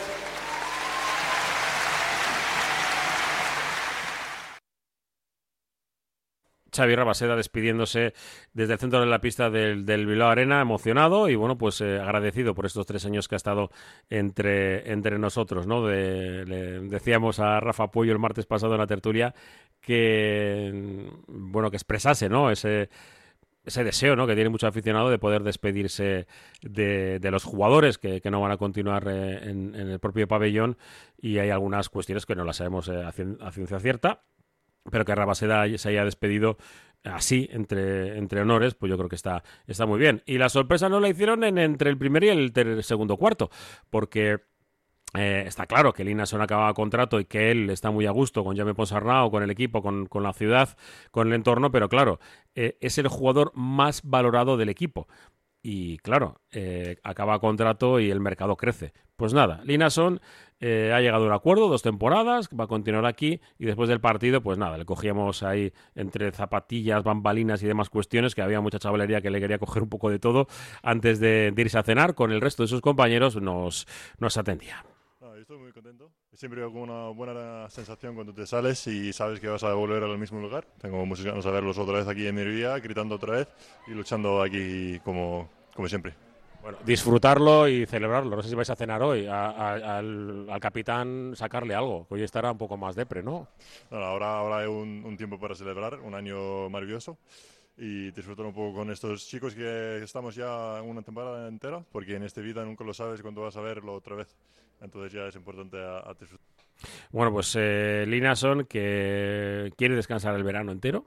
Speaker 2: Xavi Rabaseda despidiéndose desde el centro de la pista del, del Bilbao Arena, emocionado y bueno, pues eh, agradecido por estos tres años que ha estado entre, entre nosotros, ¿no? De, le decíamos a Rafa Puello el martes pasado en la tertulia que, bueno, que expresase, ¿no? Ese, ese deseo, ¿no? Que tiene mucho aficionado de poder despedirse de, de los jugadores que, que no van a continuar eh, en, en el propio pabellón, y hay algunas cuestiones que no las sabemos eh, a, cien, a ciencia cierta. Pero que Rabaseda se haya despedido así, entre, entre honores, pues yo creo que está, está muy bien. Y la sorpresa no la hicieron en, entre el primer y el ter, segundo cuarto, porque eh, está claro que Linason acababa contrato y que él está muy a gusto con Jaume Ponsarnau, con el equipo, con, con la ciudad, con el entorno, pero claro, eh, es el jugador más valorado del equipo. Y claro, eh, acaba contrato y el mercado crece. Pues nada, Linason eh, ha llegado a un acuerdo, dos temporadas, va a continuar aquí, y después del partido, pues nada, le cogíamos ahí entre zapatillas, bambalinas y demás cuestiones, que había mucha chavalería que le quería coger un poco de todo antes de, de irse a cenar con el resto de sus compañeros, nos, nos atendía.
Speaker 8: No, yo estoy muy contento. Siempre con una buena sensación cuando te sales y sabes que vas a volver al mismo lugar. Tengo muchas ganas de verlos otra vez aquí en Miribilla, gritando otra vez y luchando aquí como, como siempre.
Speaker 2: Bueno, disfrutarlo y celebrarlo. No sé si vais a cenar hoy, a, a, al, al capitán sacarle algo, que hoy estará un poco más depre, ¿no?
Speaker 8: No, ahora, ahora hay un, un tiempo para celebrar, un año maravilloso, y disfrutar un poco con estos chicos que estamos ya una temporada entera, porque en esta vida nunca lo sabes cuándo vas a verlo otra vez. Entonces ya es importante a, a disfrutar.
Speaker 2: Bueno, pues eh, Linason, que quiere descansar el verano entero.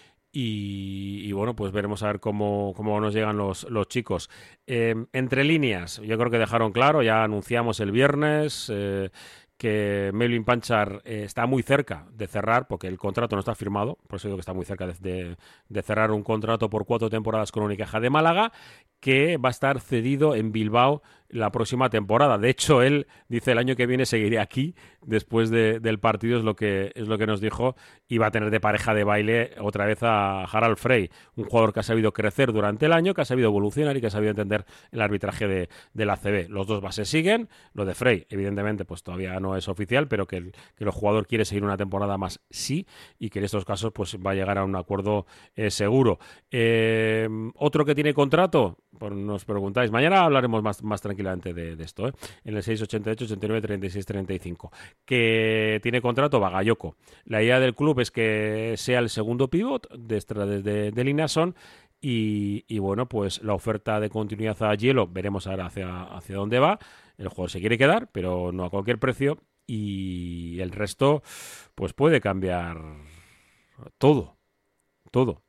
Speaker 2: Y, y bueno, pues veremos a ver cómo, cómo nos llegan los, los chicos. Eh, entre líneas, yo creo que dejaron claro, ya anunciamos el viernes eh, que Melvin Panchar eh, está muy cerca de cerrar, porque el contrato no está firmado, por eso digo que está muy cerca de, de, de cerrar un contrato por cuatro temporadas con Unicaja de Málaga, que va a estar cedido en Bilbao la próxima temporada. De hecho, él dice el año que viene seguiré aquí después de, del partido, es lo que es lo que nos dijo, y va a tener de pareja de baile otra vez a Harald Frey, un jugador que ha sabido crecer durante el año, que ha sabido evolucionar y que ha sabido entender el arbitraje de, de la A C B. Los dos bases siguen, lo de Frey evidentemente pues todavía no es oficial, pero que el, que el jugador quiere seguir una temporada más, sí, y que en estos casos pues va a llegar a un acuerdo eh, seguro. Eh, otro que tiene contrato, pues nos preguntáis, mañana hablaremos más, más tranquilamente de, de esto, ¿eh? En el seis ochenta y ocho, ochenta y nueve, treinta y seis, treinta y cinco, que tiene contrato Bagayoko. La idea del club es que sea el segundo pívot de, de, de, de Linason, y, y bueno, pues la oferta de continuidad a Hielo, veremos ahora hacia, hacia dónde va. El jugador se quiere quedar, pero no a cualquier precio, y el resto pues puede cambiar todo, todo.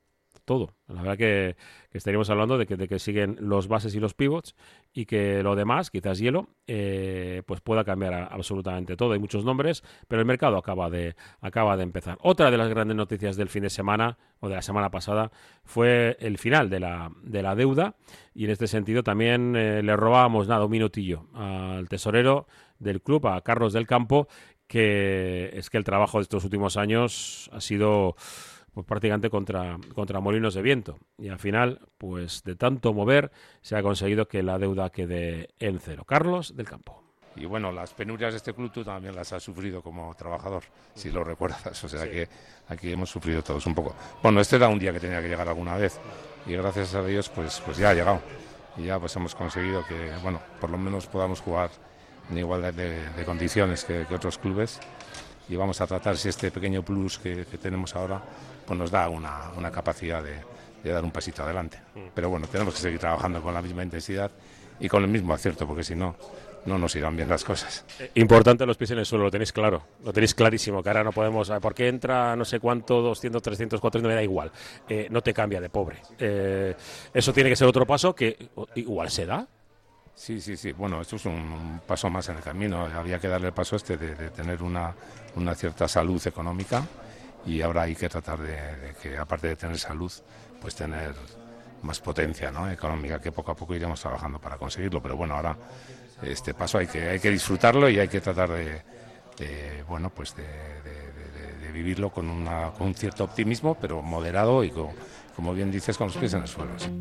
Speaker 2: todo. La verdad que, que estaríamos hablando de que, de que siguen los bases y los pivots y que lo demás, quizás hielo, eh, pues pueda cambiar a, absolutamente todo. Hay muchos nombres, pero el mercado acaba de, acaba de empezar. Otra de las grandes noticias del fin de semana o de la semana pasada fue el final de la, de la deuda, y en este sentido también eh, le robábamos nada, un minutillo al tesorero del club, a Carlos del Campo, que es que el trabajo de estos últimos años ha sido pues prácticamente contra, contra molinos de viento, y al final, pues de tanto mover, se ha conseguido que la deuda quede en cero. Carlos del Campo.
Speaker 5: Y bueno, las penurias de este club tú también las has sufrido como trabajador, si lo recuerdas, o sea sí. que aquí hemos sufrido todos un poco. Bueno, este era un día que tenía que llegar alguna vez, y gracias a Dios pues, pues ya ha llegado, y ya pues hemos conseguido que, bueno, por lo menos podamos jugar en igualdad de, de condiciones que, que otros clubes, y vamos a tratar si este pequeño plus que, que tenemos ahora pues nos da una, una capacidad de, de dar un pasito adelante. Pero bueno, tenemos que seguir trabajando con la misma intensidad y con el mismo acierto, porque si no, no nos irán bien las cosas.
Speaker 2: Importante los pies en el suelo, lo tenéis claro, lo tenéis clarísimo, que ahora no podemos, ¿por qué entra no sé cuánto, doscientos, trescientos, cuatrocientos, me da igual, eh, no te cambia de pobre. Eh, eso tiene que ser otro paso que igual se da.
Speaker 5: Sí, sí, sí. Bueno, esto es un, un paso más en el camino. Había que darle el paso este de, de tener una, una cierta salud económica, y ahora hay que tratar de, de que, aparte de tener salud, pues tener más potencia, ¿no?, económica, que poco a poco iremos trabajando para conseguirlo. Pero bueno, ahora este paso hay que hay que disfrutarlo y hay que tratar de, de bueno, pues de, de, de, de vivirlo con, una, con un cierto optimismo, pero moderado y, con, como bien dices, con los pies en el suelo. ¿Sí?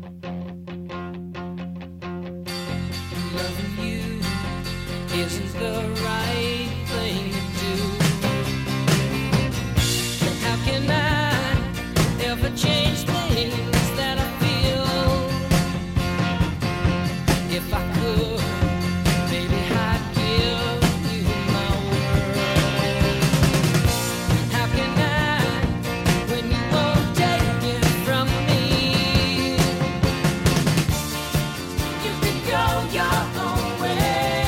Speaker 9: Isn't the right thing to do? How can I ever change things that I feel? If I could, maybe I'd give you my word. How can I, when you won't take it from me? You can go your own way.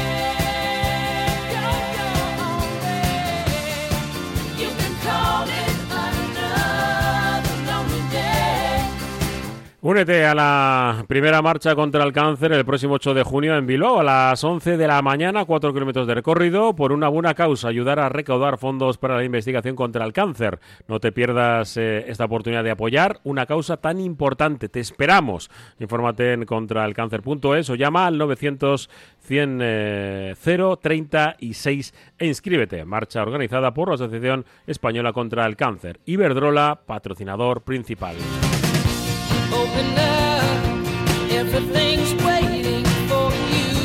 Speaker 2: Únete a la primera marcha contra el cáncer el próximo ocho de junio en Bilbao a las once de la mañana, cuatro kilómetros de recorrido por una buena causa, ayudar a recaudar fondos para la investigación contra el cáncer. No te pierdas eh, esta oportunidad de apoyar una causa tan importante. Te esperamos. Infórmate en contraelcáncer punto es o llama al novecientos, cien, cero, treinta y seis e inscríbete. Marcha organizada por la Asociación Española contra el Cáncer. Iberdrola, patrocinador principal.
Speaker 9: Open up, everything's waiting for you.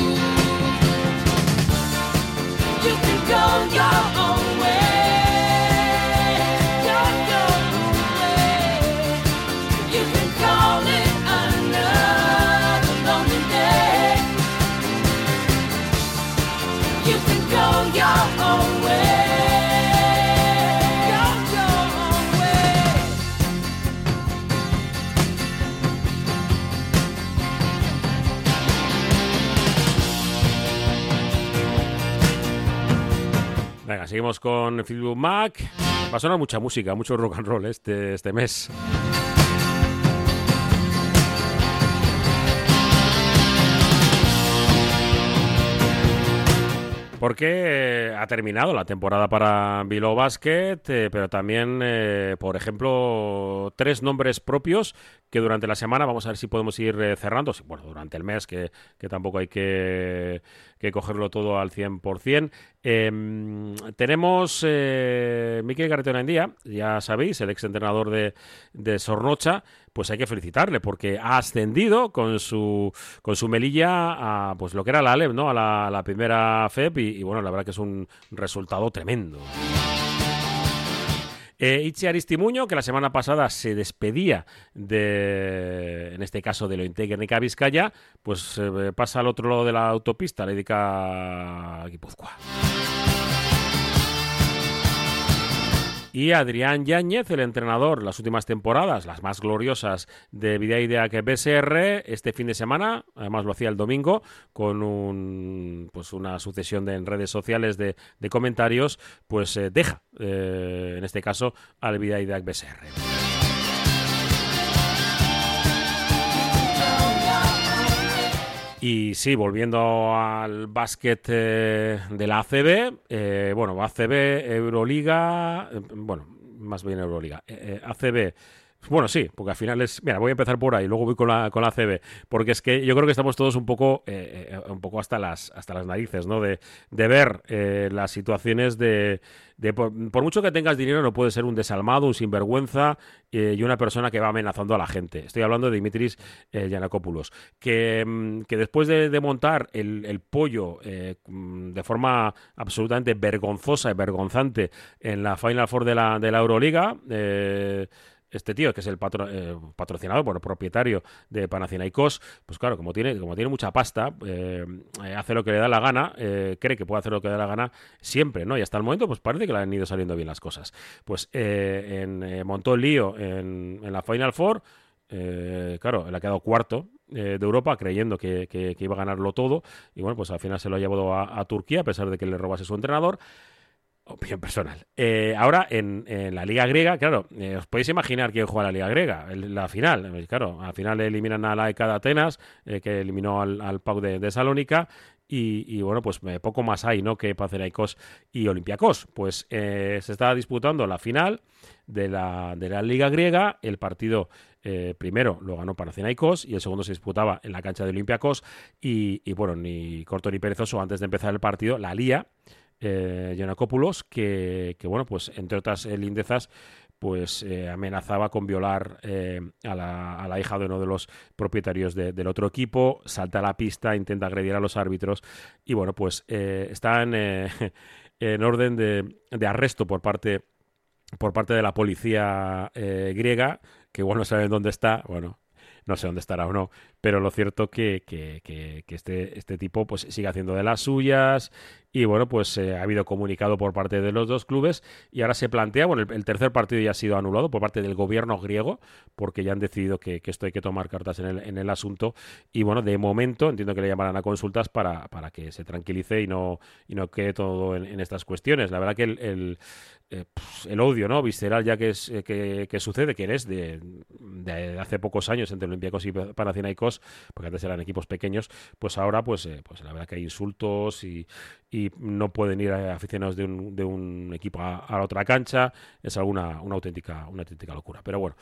Speaker 9: You can go your own way, your, your own way. You can call it another lonely day. You can go your own way.
Speaker 2: Venga, seguimos con Fleetwood Mac. Va a sonar mucha música, mucho rock and roll este, este mes. Porque eh, ha terminado la temporada para Bilbao Basket, eh, pero también, eh, por ejemplo, tres nombres propios que durante la semana vamos a ver si podemos ir eh, cerrando. Bueno, durante el mes, que, que tampoco hay que, que cogerlo todo al cien por ciento. Eh, tenemos eh, Mikel Garretaonaindia, ya sabéis, el exentrenador de, de Zornotza. Pues hay que felicitarle porque ha ascendido con su con su Melilla a pues lo que era la Alep, ¿no? A la, a la primera F E P y, y bueno, la verdad que es un resultado tremendo. Eh, Itzi Aristimuño, que la semana pasada se despedía de, en este caso, de Lointec-Guernica Vizcaya, pues eh, pasa al otro lado de la autopista, le dedica a Guipúzcoa. Y Adrián Yáñez, el entrenador, las últimas temporadas, las más gloriosas de Bidaideak B S R, este fin de semana, además lo hacía el domingo, con un, pues una sucesión de, en redes sociales de, de comentarios, pues eh, deja, eh, en este caso, al Bidaideak B S R. Y sí, volviendo al básquet eh, de la A C B, eh, bueno, A C B, Euroliga, eh, bueno, más bien Euroliga, eh, A C B. Bueno, sí, porque al final es... Mira, voy a empezar por ahí, luego voy con la, con la A C B, porque es que yo creo que estamos todos un poco eh, eh, un poco hasta las hasta las narices, ¿no? De, de ver eh, las situaciones de... de por, por mucho que tengas dinero, no puedes ser un desalmado, un sinvergüenza eh, y una persona que va amenazando a la gente. Estoy hablando de Dimitris eh, Giannakopoulos, que, que después de, de montar el, el pollo eh, de forma absolutamente vergonzosa y vergonzante en la Final Four de la, de la Euroliga... Eh, este tío, que es el patro, eh, patrocinador, bueno, propietario de Panathinaikos, pues claro, como tiene, como tiene mucha pasta, eh, hace lo que le da la gana, eh, cree que puede hacer lo que le da la gana siempre, ¿no? Y hasta el momento, pues parece que le han ido saliendo bien las cosas. Pues eh, en, eh, montó el lío en, en la Final Four, eh, claro, le ha quedado cuarto eh, de Europa, creyendo que, que, que iba a ganarlo todo, y bueno, pues al final se lo ha llevado a, a Turquía, a pesar de que le robase su entrenador. Opinión personal. Eh, ahora, en, en la Liga Griega, claro, eh, os podéis imaginar quién juega la Liga Griega, el, la final. Eh, claro, al final eliminan a la E K de Atenas, eh, que eliminó al, al P A O de, de Salónica, y, y bueno, pues eh, poco más hay, ¿no?, que Panathinaikos y Olympiacos. Pues eh, se está disputando la final de la, de la Liga Griega. El partido eh, primero lo ganó Panathinaikos y el segundo se disputaba en la cancha de Olympiacos, y, y bueno, ni corto ni perezoso, antes de empezar el partido, la lía Eh, Giannakopoulos, que, que bueno, pues entre otras eh, lindezas, pues eh, amenazaba con violar eh, a, la, a la hija de uno de los propietarios de, del otro equipo, salta a la pista, intenta agredir a los árbitros, y bueno, pues eh, están eh, en orden de, de arresto por parte por parte de la policía eh, griega, que igual no saben dónde está, bueno, no sé dónde estará o no, pero lo cierto que, que, que, que este, este tipo pues sigue haciendo de las suyas, y bueno, pues eh, ha habido comunicado por parte de los dos clubes, y ahora se plantea, bueno, el, el tercer partido ya ha sido anulado por parte del gobierno griego, porque ya han decidido que, que esto hay que tomar cartas en el, en el asunto, y bueno, de momento entiendo que le llamarán a consultas para, para que se tranquilice y no, y no quede todo en, en estas cuestiones. La verdad que el, el, eh, el odio, ¿no?, visceral ya que, es, eh, que, que sucede, que es de, de hace pocos años entre Olympiacos y Panathinaikos, porque antes eran equipos pequeños, pues ahora pues, eh, pues la verdad que hay insultos y, y no pueden ir aficionados de un, de un equipo a, a la otra cancha. Es alguna una auténtica una auténtica locura, pero bueno,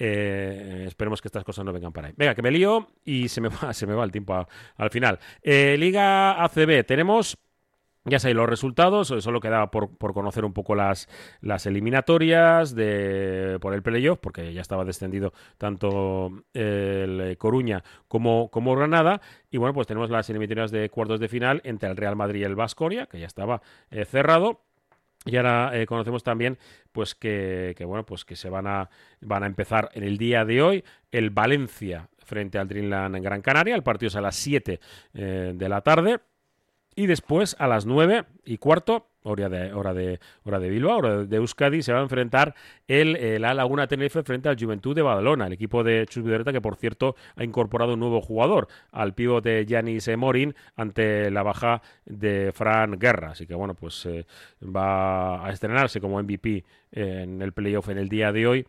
Speaker 2: eh, esperemos que estas cosas no vengan para ahí. Venga, que me lío y se me va, se me va el tiempo a, al final. eh, Liga A C B, tenemos... Ya sabéis los resultados, solo quedaba por, por conocer un poco las, las eliminatorias de, por el playoff, porque ya estaba descendido tanto el Coruña como, como Granada. Y bueno, pues tenemos las eliminatorias de cuartos de final entre el Real Madrid y el Baskonia, que ya estaba eh, cerrado. Y ahora eh, conocemos también pues que, que bueno, pues que se van a, van a empezar en el día de hoy el Valencia frente al Dreamland en Gran Canaria. El partido es a las siete eh, de la tarde. Y después, a las nueve y cuarto, hora de, hora de, hora de Bilbao, hora de Euskadi, se va a enfrentar el, el A Laguna Tenerife frente al Juventud de Badalona, el equipo de Chus Vidorreta, que por cierto ha incorporado un nuevo jugador, al pivote Yanis Morin, ante la baja de Fran Guerra. Así que bueno, pues eh, va a estrenarse como M V P en el playoff en el día de hoy.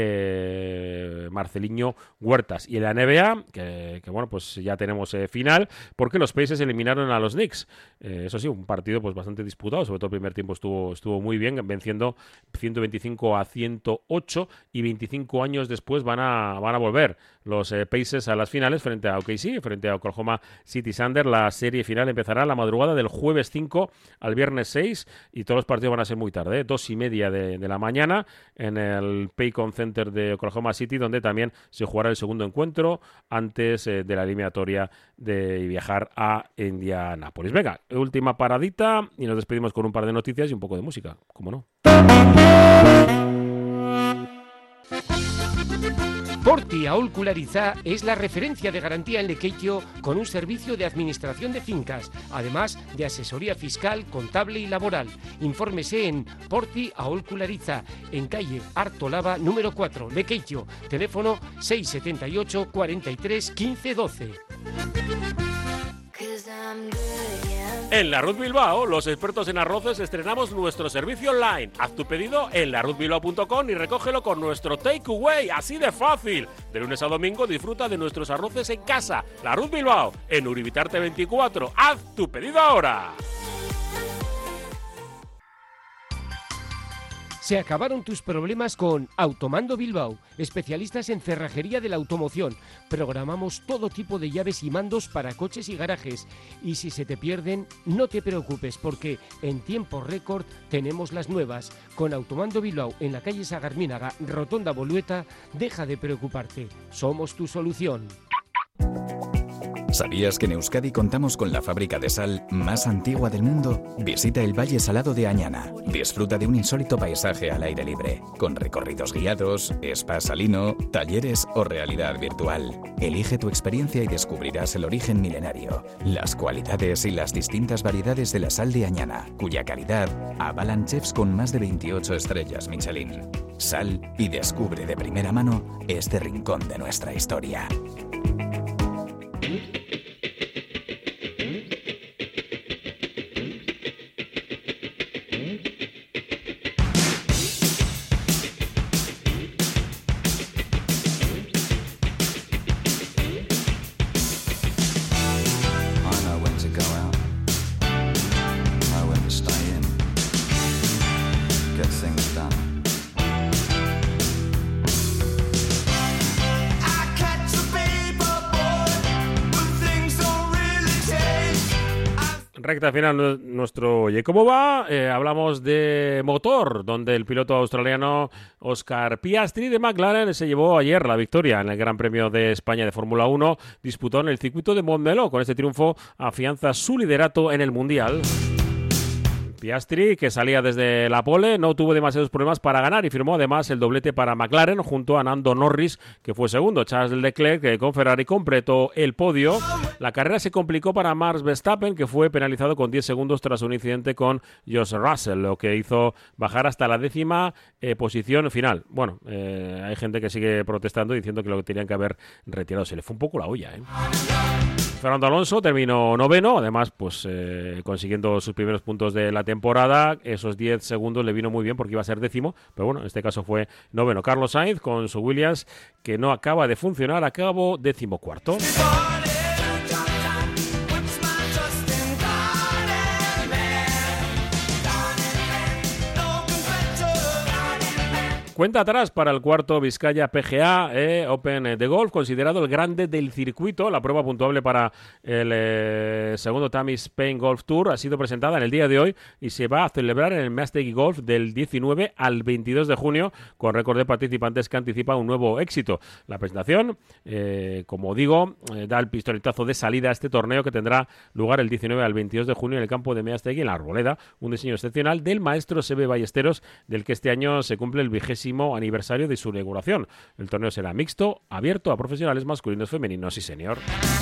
Speaker 2: Eh, Marceliño Huertas. Y en la N B A, que, que bueno, pues ya tenemos eh, final, porque los Pacers eliminaron a los Knicks. Eh, eso sí, un partido pues bastante disputado, sobre todo el primer tiempo estuvo, estuvo muy bien, venciendo ciento veinticinco a ciento ocho, y veinticinco años después van a, van a volver los eh, Pacers a las finales frente a O K C, frente a Oklahoma City Thunder. La serie final empezará la madrugada del jueves cinco al viernes seis, y todos los partidos van a ser muy tarde, ¿eh? dos y media de, de la mañana, en el Paycon Center de Oklahoma City, donde también se jugará el segundo encuentro antes eh, de la eliminatoria de viajar a Indianápolis. Venga, última paradita y nos despedimos con un par de noticias y un poco de música, ¿cómo no?
Speaker 7: Porti Aholkularitza es la referencia de garantía en Lequeitio, con un servicio de administración de fincas, además de asesoría fiscal, contable y laboral. Infórmese en Porti Aholkularitza, en calle Artolaba número cuatro, Lequeitio, teléfono seis setenta y ocho, cuarenta y tres, quince, doce.
Speaker 2: En Larruz Bilbao, los expertos en arroces, estrenamos nuestro servicio online. Haz tu pedido en larruz bilbao punto com y recógelo con nuestro takeaway, así de fácil. De lunes a domingo disfruta de nuestros arroces en casa. Larruz Bilbao, en Uribitarte veinticuatro. Haz tu pedido ahora.
Speaker 7: Se acabaron tus problemas con Automando Bilbao, especialistas en cerrajería de la automoción. Programamos todo tipo de llaves y mandos para coches y garajes. Y si se te pierden, no te preocupes, porque en tiempo récord tenemos las nuevas. Con Automando Bilbao en la calle Sagarmínaga, Rotonda Bolueta, deja de preocuparte. Somos tu solución.
Speaker 10: ¿Sabías que en Euskadi contamos con la fábrica de sal más antigua del mundo? Visita el Valle Salado de Añana. Disfruta de un insólito paisaje al aire libre, con recorridos guiados, spa salino, talleres o realidad virtual. Elige tu experiencia y descubrirás el origen milenario, las cualidades y las distintas variedades de la sal de Añana, cuya calidad avalan chefs con más de veintiocho estrellas Michelin. Sal y descubre de primera mano este rincón de nuestra historia.
Speaker 2: Recta final nuestro Oye ¿Cómo va? Eh, hablamos de motor, donde el piloto australiano Oscar Piastri de McLaren se llevó ayer la victoria en el Gran Premio de España de Fórmula uno, disputado en el circuito de Montmeló. Con este triunfo afianza su liderato en el Mundial. Piastri, que salía desde la pole, no tuvo demasiados problemas para ganar y firmó además el doblete para McLaren junto a Lando Norris, que fue segundo. Charles Leclerc, que con Ferrari completó el podio. La carrera se complicó para Max Verstappen, que fue penalizado con diez segundos tras un incidente con George Russell, lo que hizo bajar hasta la décima eh, posición final. Bueno, eh, hay gente que sigue protestando diciendo que lo que tenían que haber retirado. Se le fue un poco la olla, ¿eh? Fernando Alonso terminó noveno, además pues eh, consiguiendo sus primeros puntos de la temporada. Esos diez segundos le vino muy bien porque iba a ser décimo, pero bueno, en este caso fue noveno. Carlos Sainz con su Williams, que no acaba de funcionar, acabó decimocuarto. Cuenta atrás para el cuarto Vizcaya P G A eh, Open de Golf, considerado el grande del circuito. La prueba puntuable para el eh, segundo Tammy Spain Golf Tour ha sido presentada en el día de hoy y se va a celebrar en el Mastec Golf del diecinueve al veintidós de junio, con récord de participantes que anticipa un nuevo éxito. La presentación, eh, como digo, eh, da el pistoletazo de salida a este torneo, que tendrá lugar el diecinueve al veintidós de junio en el campo de Meaztegui, en la Arboleda, un diseño excepcional del maestro Sebe Ballesteros, del que este año se cumple el vigésimo aniversario de su inauguración. El torneo será mixto, abierto a profesionales masculinos, femeninos y senior.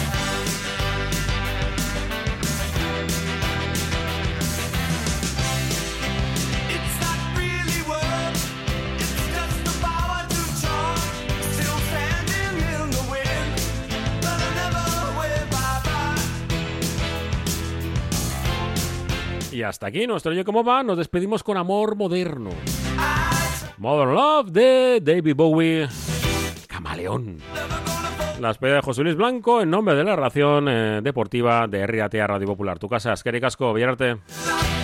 Speaker 2: Y hasta aquí nuestro Oye ¿Cómo va? Nos despedimos con Amor Moderno. Modern Love de David Bowie, Camaleón. La despedida de José Luis Blanco en nombre de la redacción eh, deportiva de R T A Radio Popular. Tu casa, eskerrik asko, Villararte.